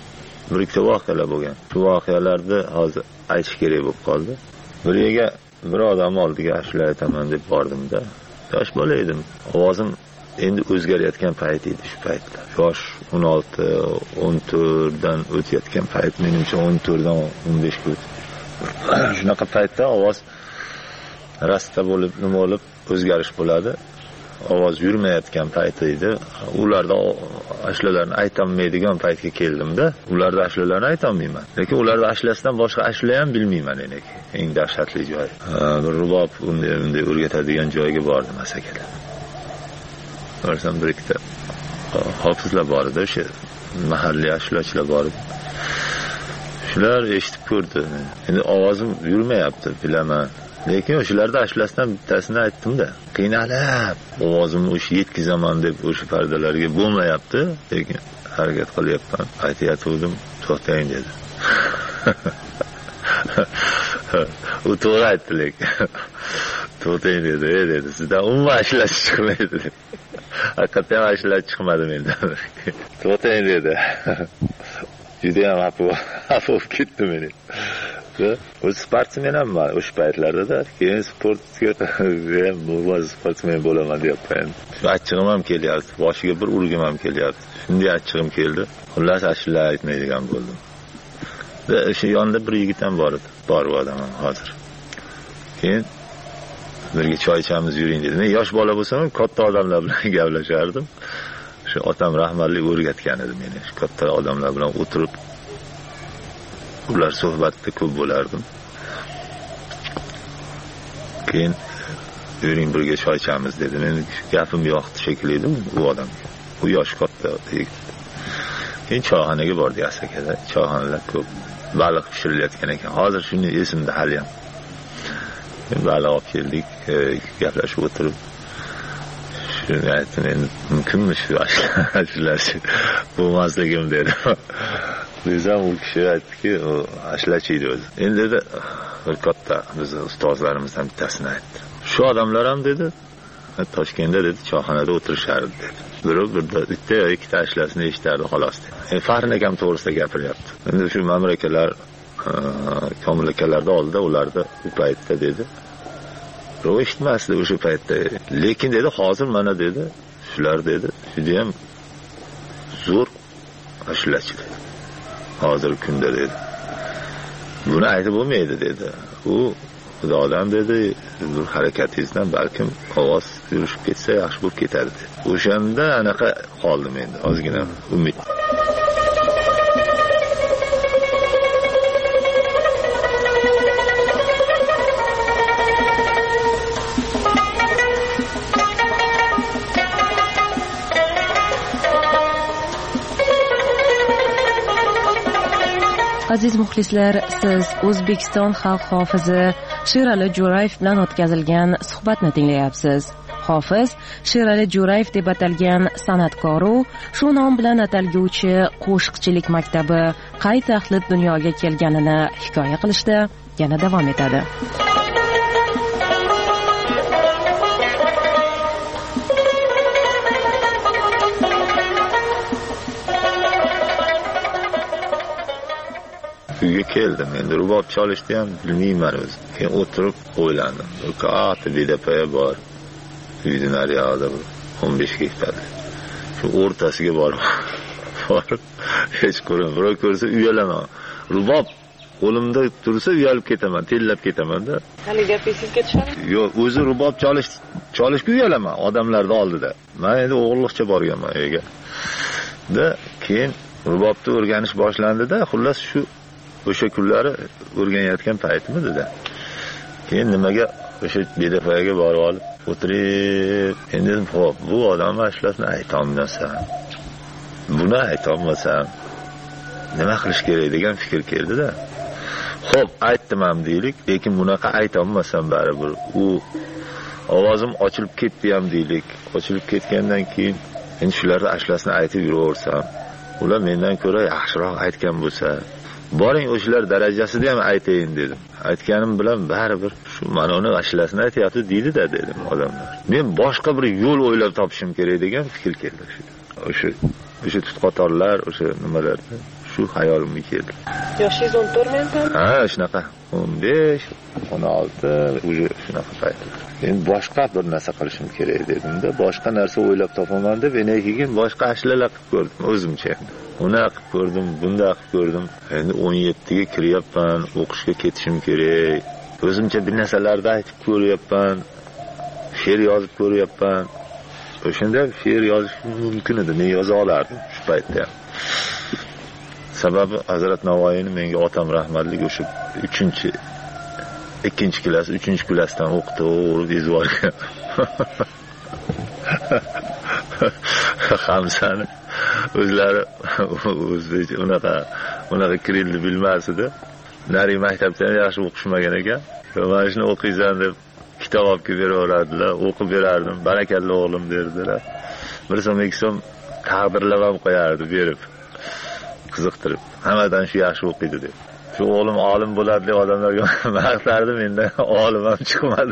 bir ikkita voqealar bo'lgan. Shu voqealarni hozir aytish kerak bo'lib qoldi. Bir yerga bir odam oldiga ashula aytaman deb bordimda. Yosh bola edim. Ovozim endi o'zgarayotgan payt edi shu paytda. Yosh o'n olti, o'n to'rt dan o'tayotgan payt, menimcha o'n to'rt dan o'n besh ga o'tdi. Shunaqa paytda ovoz rasta bo'lib, nima bo'lib o'zgarish bo'ladi. Ovoz yurmayotgan payt edi. Ularda ashulalarni aytolmaydigan paytga keldimda, ularda ashulalarni aytolmayman. Lekin ularda ashulasidan boshqa ashula ham bilmayman endi. Eng dahshatli joy. Bir rubob unday unday o'rgatadigan joyga bordim Asakada. Borsam bir ikkita hofizlar bor edi, o'sha mahalliy ashulachilar bor edi. Shular eshitib ko'rdi. Endi ovozim yurmayapti, bilaman. Lekin o'shalarda ashulasidan bittasini aytdim-da. Qiynalib, ovozimni o'sha yetkizaman deb o'sha pardalarga bo'lmayapti, lekin harakat qilyapman. Aytayotgandim, to'xtang dedi. U to'g'ri aytdi lekin. To'xtang dedi, "Ey" dedi, "Sizdan umuman ashulash chiqmaydi." Haqiqatan ashulash chiqmadi mendan. "To'xtang" dedi. Juda ham afv ketdi meni. O sportsmen ham bor o'sha paytlarda, keyin sportga ham o'z sportsmen bo'laman deyapman. Shu achchig'im ham kelyapti, boshiga bir urgim ham kelyapti. Shunday achchig'im keldi. Xullas ashula aytmaydigan bo'ldim. Va o'sha yonda bir yigit ham bor edi. Bor odam ham hozir. Keyin birga choy ichamiz yuring dedi. Men yosh bola bo'lsam, katta odamlar bilan gaplashardim. Shu otam rahmatli o'rgatgan edi meni. Shu katta odamlar bilan o'tirib ular suhbatda ko'p bo'lardim. Keyin yuring birga choy ichamiz dedi. Men gapim yo'qdi shekilli edim u odamga. U yosh katta yigit. Keyin choyxonaga bordik Asakada. Choyxonalar ko'p. Baliq pishirilayotgan ekan. Hozir shuni esimda hali ham. Baliq olib keldik, gaplashib o'tirib. Shuni aytdim, endi mumkinmi shu ashulash bo'lmasligim dedi. Bizam u kishi aytdiki, u ashlachi edi o'zi. Endi dedi, bir katta biz ustozlarimizdan bittasini aytdi. Shu odamlar ham dedi, Toshkentda dedi, choyxonada o'tirishardi dedi. Biri birda bitta yo ikkita ashlasini eshitardi xolos dedi. E, Farin akam to'g'risida gapiryapti. Endi shu mamlakalar, Komil akalarda oldida ularda bu paytda dedi. Ro eshitmasdi o'sha paytda. Lekin dedi, hozir mana dedi, shular dedi, juda ham zo'r ashlachi dedi. Hozir kunda dedi. Buni aytib bo'lmaydi dedi. U xudodan dedi, bir harakatingizdan balkim ovoz yurishib ketsa yaxshi bo'lib ketadi dedi. O'shanda anaqa qoldim endi, ozgina umid. Aziz muxlislar, siz O'zbekiston xalq hofizi Sherali Jo'rayev bilan o'tkazilgan suhbatni tinglayapsiz. Hofiz Sherali Jo'rayev deb atalgan san'atkoru shu nom bilan atalguvchi qo'shiqchilik maktabi qay taxlit dunyoga kelganini hikoya qilishda yana davom etadi. Uyga keldim. Endi rubob chalishni ham bilmayman o'zim. Keyin o'tirib o'ylandim. Bir katta bedapaya bor. Uyning nariyog'ida o'n besh gektar. Shu o'rtasiga borib, borib hech ko'rin, birov ko'rsa uyalaman. Rubob qo'limda tursa uyalib ketaman, tellab ketaman-da. Hali gapingizga tushadi? Yo'q, o'zi rubob chalish, chalishga uyalaman odamlarning oldida. Men endi o'g'irliqcha borganman uyga. Da keyin rubobni o'rganish boshlandi-da, xullas shu o'sha kunlari o'rganayotgan paytim edi-da. Keyin nimaga o'sha bedafayaga borib olib o'tirib, endi hop, bu odam ashlasini aytolmasam, buni aytolmasam nima qilish kerak degan fikr keldi-da. Hop, aytdim ham deylik, lekin bunaqa aytolmasam baribir u ovozim ochilib ketdi ham deylik. Ochilib ketgandan keyin endi shularni ashlasini aytib yuraversam, ular mendan ko'ra yaxshiroq aytgan bo'lsa, boring o'shalar darajasida ham aytayin dedim. Aytganim bilan baribir shu mana uni ashlasini aytyapti deydi-da dedim odamlar. Men boshqa bir yo'l o'ylab topishim kerak degan fikr keldi. O'sha o'sha tutqotorlar, o'sha nimalarda shu hayolimga keldi. Yoshingiz o'n to'rtmi? Ha, shunaqa. o'n besh, o'n olti, уже shunaqa paytlar. Men boshqa bir narsa qilishim kerak dedim-da, boshqa narsa o'ylab topaman deb, men keyin boshqa ashulalar qilib ko'rdim o'zimcha. Uni qilib ko'rdim, bunda qilib ko'rdim. Endi o'n yettiga kiryapman, o'qishga ketishim kerak. O'zimcha bir narsalarni aytib ko'ryapman. She'r yozib ko'ryapman. O'shanda she'r yozish mumkin edi, men yoza olardim shu paytda. Sababi Hazrat Navoiyni menga otam rahmatlik o'sha uchinchi ikkinchi klass, uchinchi klassdan o'qitib yozib Hamsani o'zlari o'zbek unaqa unaqa kirilni bilmasdi. Nari maktabdan yaxshi o'qishmagan ekan. Mana shuni o'qiysan deb kitob olib kelib beraveradilar, o'qib berardim. Barakalla o'g'lim derdilar. Bir so'm ikki so'm taqdirlab ham qo'yardi berib. Qiziqtirib. Hammadan shu yaxshi o'qiydi deb. Shu o'g'lim olim bo'ladi deb odamlarga maqtardim, endi olim ham chiqmadi.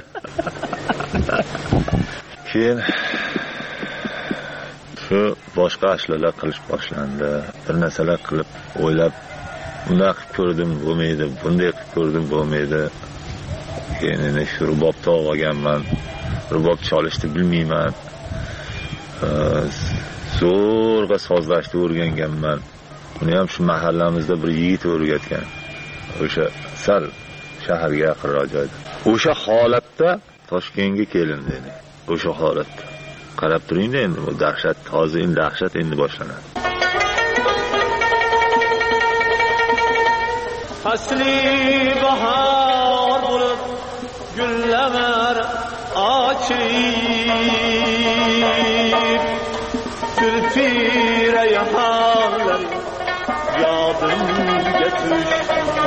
Keyin shu boshqa ishlar qilish boshlandi. Bir narsalar qilib, o'ylab, bunday qilib ko'rdim, bo'lmaydi, bunday qilib ko'rdim, bo'lmaydi. Keyin endi shu rubobda olganman. Rubob chalishni bilmayman. Zo'rg'a sozlashni o'rganganman. Buni ham shu mahallamizda bir yigit o'rgatgan. O'sha sal shaharga yaqinroq joyda. O'sha holatda Toshkentga kelindi endi. O'sha holatda. Qarab turing-da endi bu dahshat, hozir endi dahshat endi boshlanadi. Fasli bahor bo'lib gullamar ochib Gülpire yahanlar yodimga tushdi.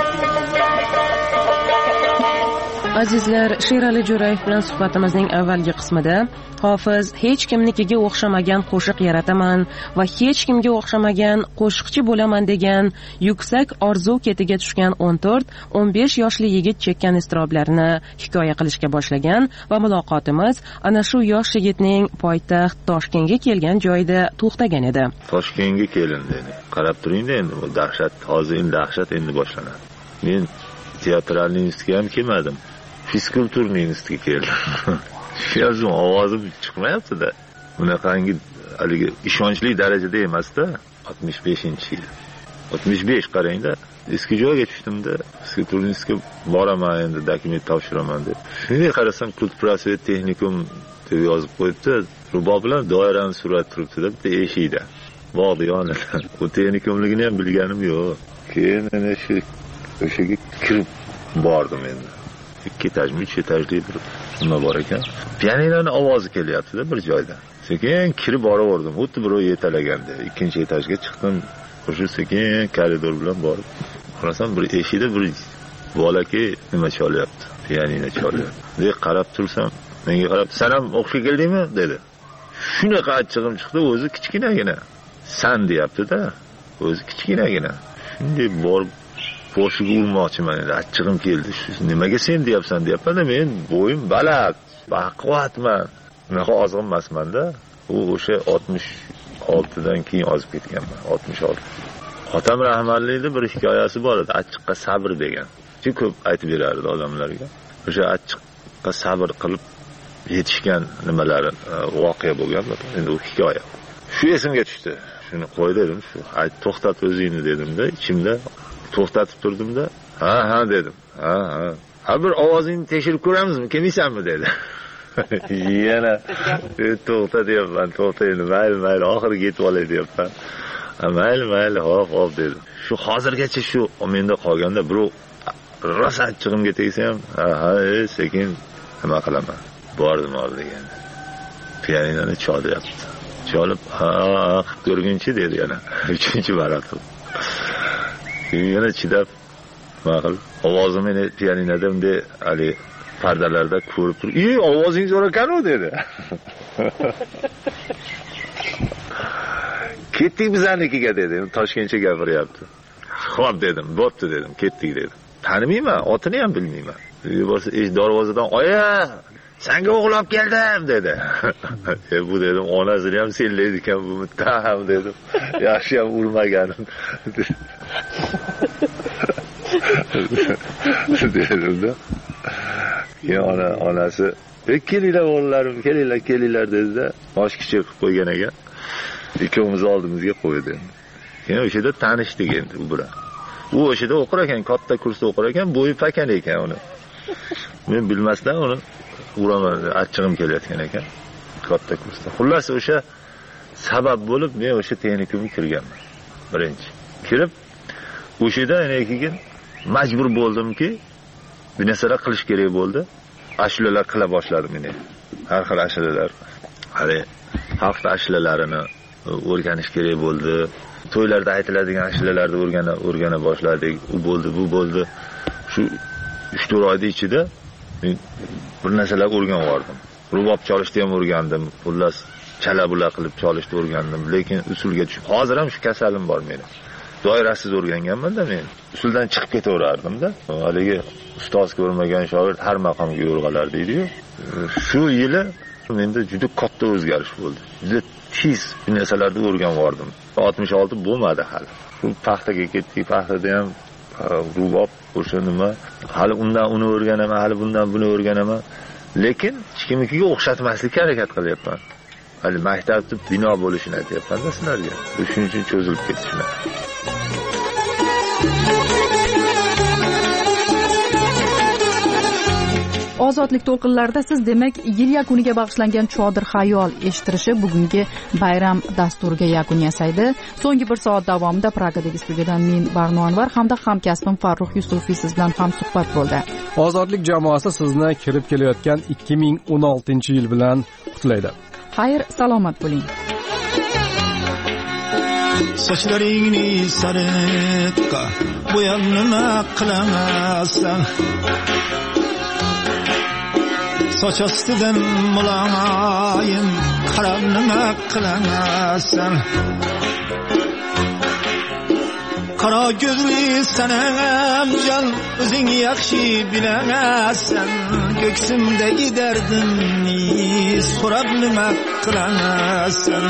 Azizlar, Sherali Jo'rayev bilan suhbatimizning avvalgi qismida Hofiz hech kimnikiga o'xshamagan qo'shiq yarataman va hech kimga o'xshamagan qo'shiqchi bo'laman degan yuksak orzu ketiga tushgan o'n to'rt o'n besh yoshli yigit chekkan iztiroblarni hikoya qilishga boshlagan va muloqotimiz ana shu yosh yigitning poytaxt Toshkentga kelgan joyida to'xtagan edi. Toshkentga kelindi endi. Qarab turing-da endi bu dahshat, hozir endi dahshat endi boshlanadi. Men teatralniy institutga ham kelmadim. Fiskulturniy institutga keldim. Shu ovozim chiqmayapti-da. Bunaqangi haligi ishonchli darajada emas-da. oltmish beshinchi yil. oltmish besh qarang-da. Eski joyga tushdim-da. Fiskulturniy institutga boraman endi, dokument topshiraman deb. Shunga qarasam Kultprosvet texnikum deb yozib qo'yibdi. Rubob bilan doirani surat turibdi-da, bitta eshikda. Bog'da yonida. Bu texnikumligini ham bilganim yo'q. Keyin ana shu o'shaga kirib bordim endi. ikki etajmi, uch etajli bir nima bor ekan. Pianinoning ovozi kelyapti-da bir joyda. Sekin kirib boraverdim. Xuddi birov yetalaganda. Ikkinchi etajga chiqdim. O'sha sekin koridor bilan borib, qarasam bir eshikda bir bolaki nima chalyapti. Pianino chalyapti. Deb qarab tursam, menga qarab, "Sen ham o'qishga keldingmi?" dedi. Shunaqa achchig'im chiqdi, o'zi kichkinagina. "San" deyapti-da. O'zi kichkinagina. Shunday borib boshiga urmoqchiman endi, achchig'im keldi. Nimaga sen deyapsan deyapman-da, men bo'yim baland, baquvvatman. Unaqa ozg'in emasman-da. U o'sha oltmish oltidan keyin ozib ketganman, oltmish olti. Otam rahmatlikning bir hikoyasi bor edi, achchiqqa sabr degan. Juda ko'p aytib berardi odamlarga. O'sha achchiqqa sabr qilib yetishgan nimalari voqea bo'lgan, endi u hikoya. Shu esimga tushdi. Shuni qo'y dedim, shu. Ayt, to'xtat o'zingni dedim-da, ichimda to'xtatib turdim-da. "Ha, ha" dedim. "Ha, ha. Ha bir ovozingni tekshirib ko'ramizmi? Kelmaysanmi?" dedi. Yana to'xta deyapman, to'xta endi, mayli, mayli, oxiriga yetib olay deyapman. "Ha, mayli, mayli, hop, hop" dedim. Shu hozirgacha shu menda qolganda birov rosa achchig'imga tegsa ham, "Ha, ha, sekin nima qilaman." Bordim oldiga. Pianinoni cholyapti. Cholib, "Ha, qilib ko'rgunchi" dedi yana. Uchinchi marotaba. Yana chidab, ma'qul. Ovozimni pianinoda bunday hali pardalarda ko'rib turib, "Ey, ovozingiz zo'r ekan-ku" dedi. "Ketdik bizanikiga" dedi. Toshkentcha gapiryapti. "Xo'p" dedim, "Bo'pti" dedim, "Ketdik" dedim. Tanimayman, otini ham bilmayman. Uyga borsa, ish darvozadan, "Oya, Senga o'g'il olib keldim dedi. E bu dedim, onasini ham senlaydi ekan bu muttaham dedim. Yaxshi ham urmaganim. Dedimda. Keyin ona onasi, "E kelinglar o'g'illarim, kelinglar, kelinglar" dedi-da, osh kichik qilib qo'ygan ekan. Ikkovimiz oldimizga qo'ydi. Keyin o'sha yerda tanishdik endi u bilan. U o'sha yerda o'qir ekan, katta kursda o'qir ekan, bo'yi pakan ekan uni. Men bilmasdan uni uraman, achchig'im kelayotgan ekan katta kursda. Xullas o'sha sabab bo'lib men o'sha texnikumga kirganman. Birinchi kirib o'sha yerda yana keyin majbur bo'ldimki, bir narsalar qilish kerak bo'ldi. Ashulalar qila boshladim men. Har xil ashulalar. Hali xalq ashulalarini o'rganish kerak bo'ldi. To'ylarda aytiladigan ashulalarni o'rgana o'rgana boshladik. U bo'ldi, bu bo'ldi. Shu uch to'rt oyda ichida men bir narsalar o'rganib oldim. Rubob chalishni ham o'rgandim. Xullas chala bula qilib chalishni o'rgandim, lekin usulga tushib, hozir ham shu kasalim bor mening. Doirasiz o'rganganman-da men. Usuldan chiqib ketaverardim-da. Haligi ustoz ko'rmagan shogird har maqomga yo'rg'alar deydi-yu. Shu yili menda juda katta o'zgarish bo'ldi. Juda tez bir narsalarni o'rganib oldim. oltmish olti bo'lmadi hali. Shu paxtaga ketdik, paxtada ham rubob o'sha nima, hali undan uni o'rganaman, hali bundan buni o'rganaman, lekin hech kimnikiga o'xshatmaslikka harakat qilyapman. Hali maktabda bino bo'lishini aytyapman-da sizlarga. Shuning uchun cho'zilib ketishman. Ozodlik to'lqinlarida siz demak yil yakuniga bag'ishlangan Chodir xayol eshittirishi bugungi bayram dasturiga yakun yasaydi. So'nggi bir soat davomida Pragadagi studiyadan men Barno Anvar hamda hamkasbim Farruh Yusufiy siz bilan ham suhbat bo'ldi. Ozodlik jamoasi sizni kirib kelayotgan ikki ming o'n oltinchi yil bilan qutlaydi. Xayr, salomat bo'ling. Sochlaringni sariqqa bo'yab nima qilasan? Soch ostidan muloyim qarab nima qilasan? Qaro ko'zli sanam jon o'zing yaxshi bilasan. Ko'ksimdagi dardimni so'rab nima qilasan?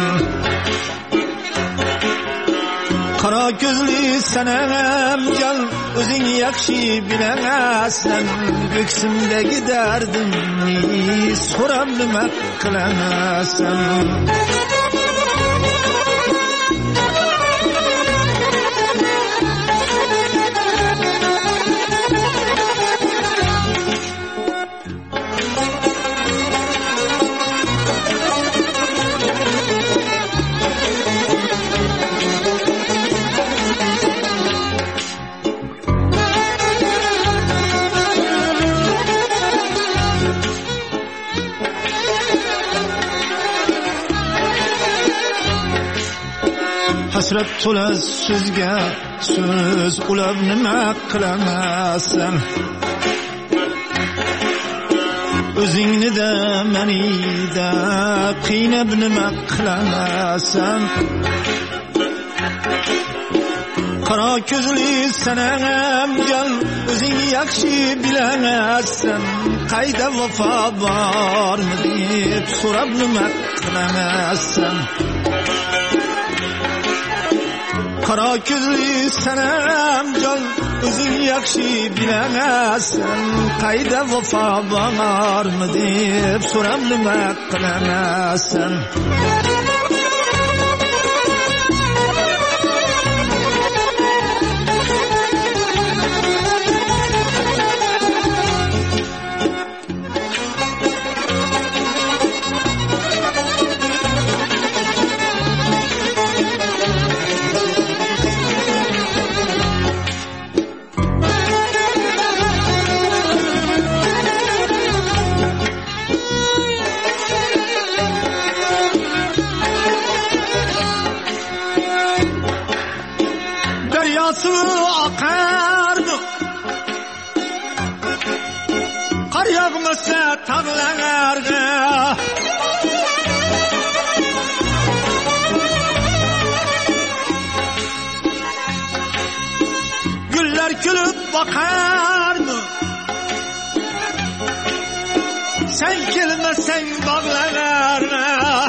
Qaro ko'zli sanam jon o'zing yaxshi bilasan. Ko'ksimdagi dardimni so'rab nima qilasan? Hasrat to'la so'zga so'z ulab nima qilasan? O'zingni da meni da qiynab nima qilasan? Qaro ko'zli sanam jon o'zing yaxshi bilasan. Qayda vafo bormi deb so'rab nima qilasan? Qaro ko'zli sanam jon o'zing yaxshi bilasan. Qayda vafo bormi deb so'rab nima qilasan? Qar yog'masa tog'larga gullar kulib boqardi. sen kelmesen bağlarına.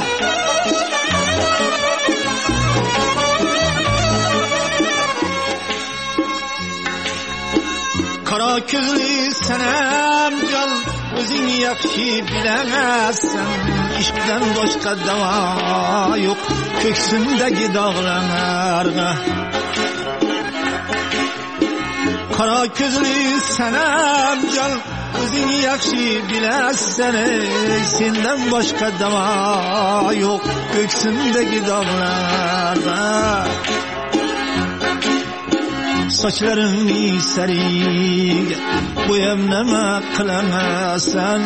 Kara gözlü senem can, özün yaxshi bilasan. İşkden başka dava yok, köksündeki dağlarına. Kara gözlü senem can, özün yaxshi bilasan. Senden başka dava yok, köksündeki dağlarına. Saçlarını sarık, boyam nima qilasan?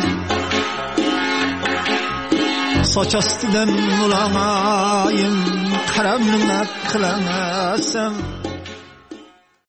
Saç astidan mulayim, qaram nima qilasan?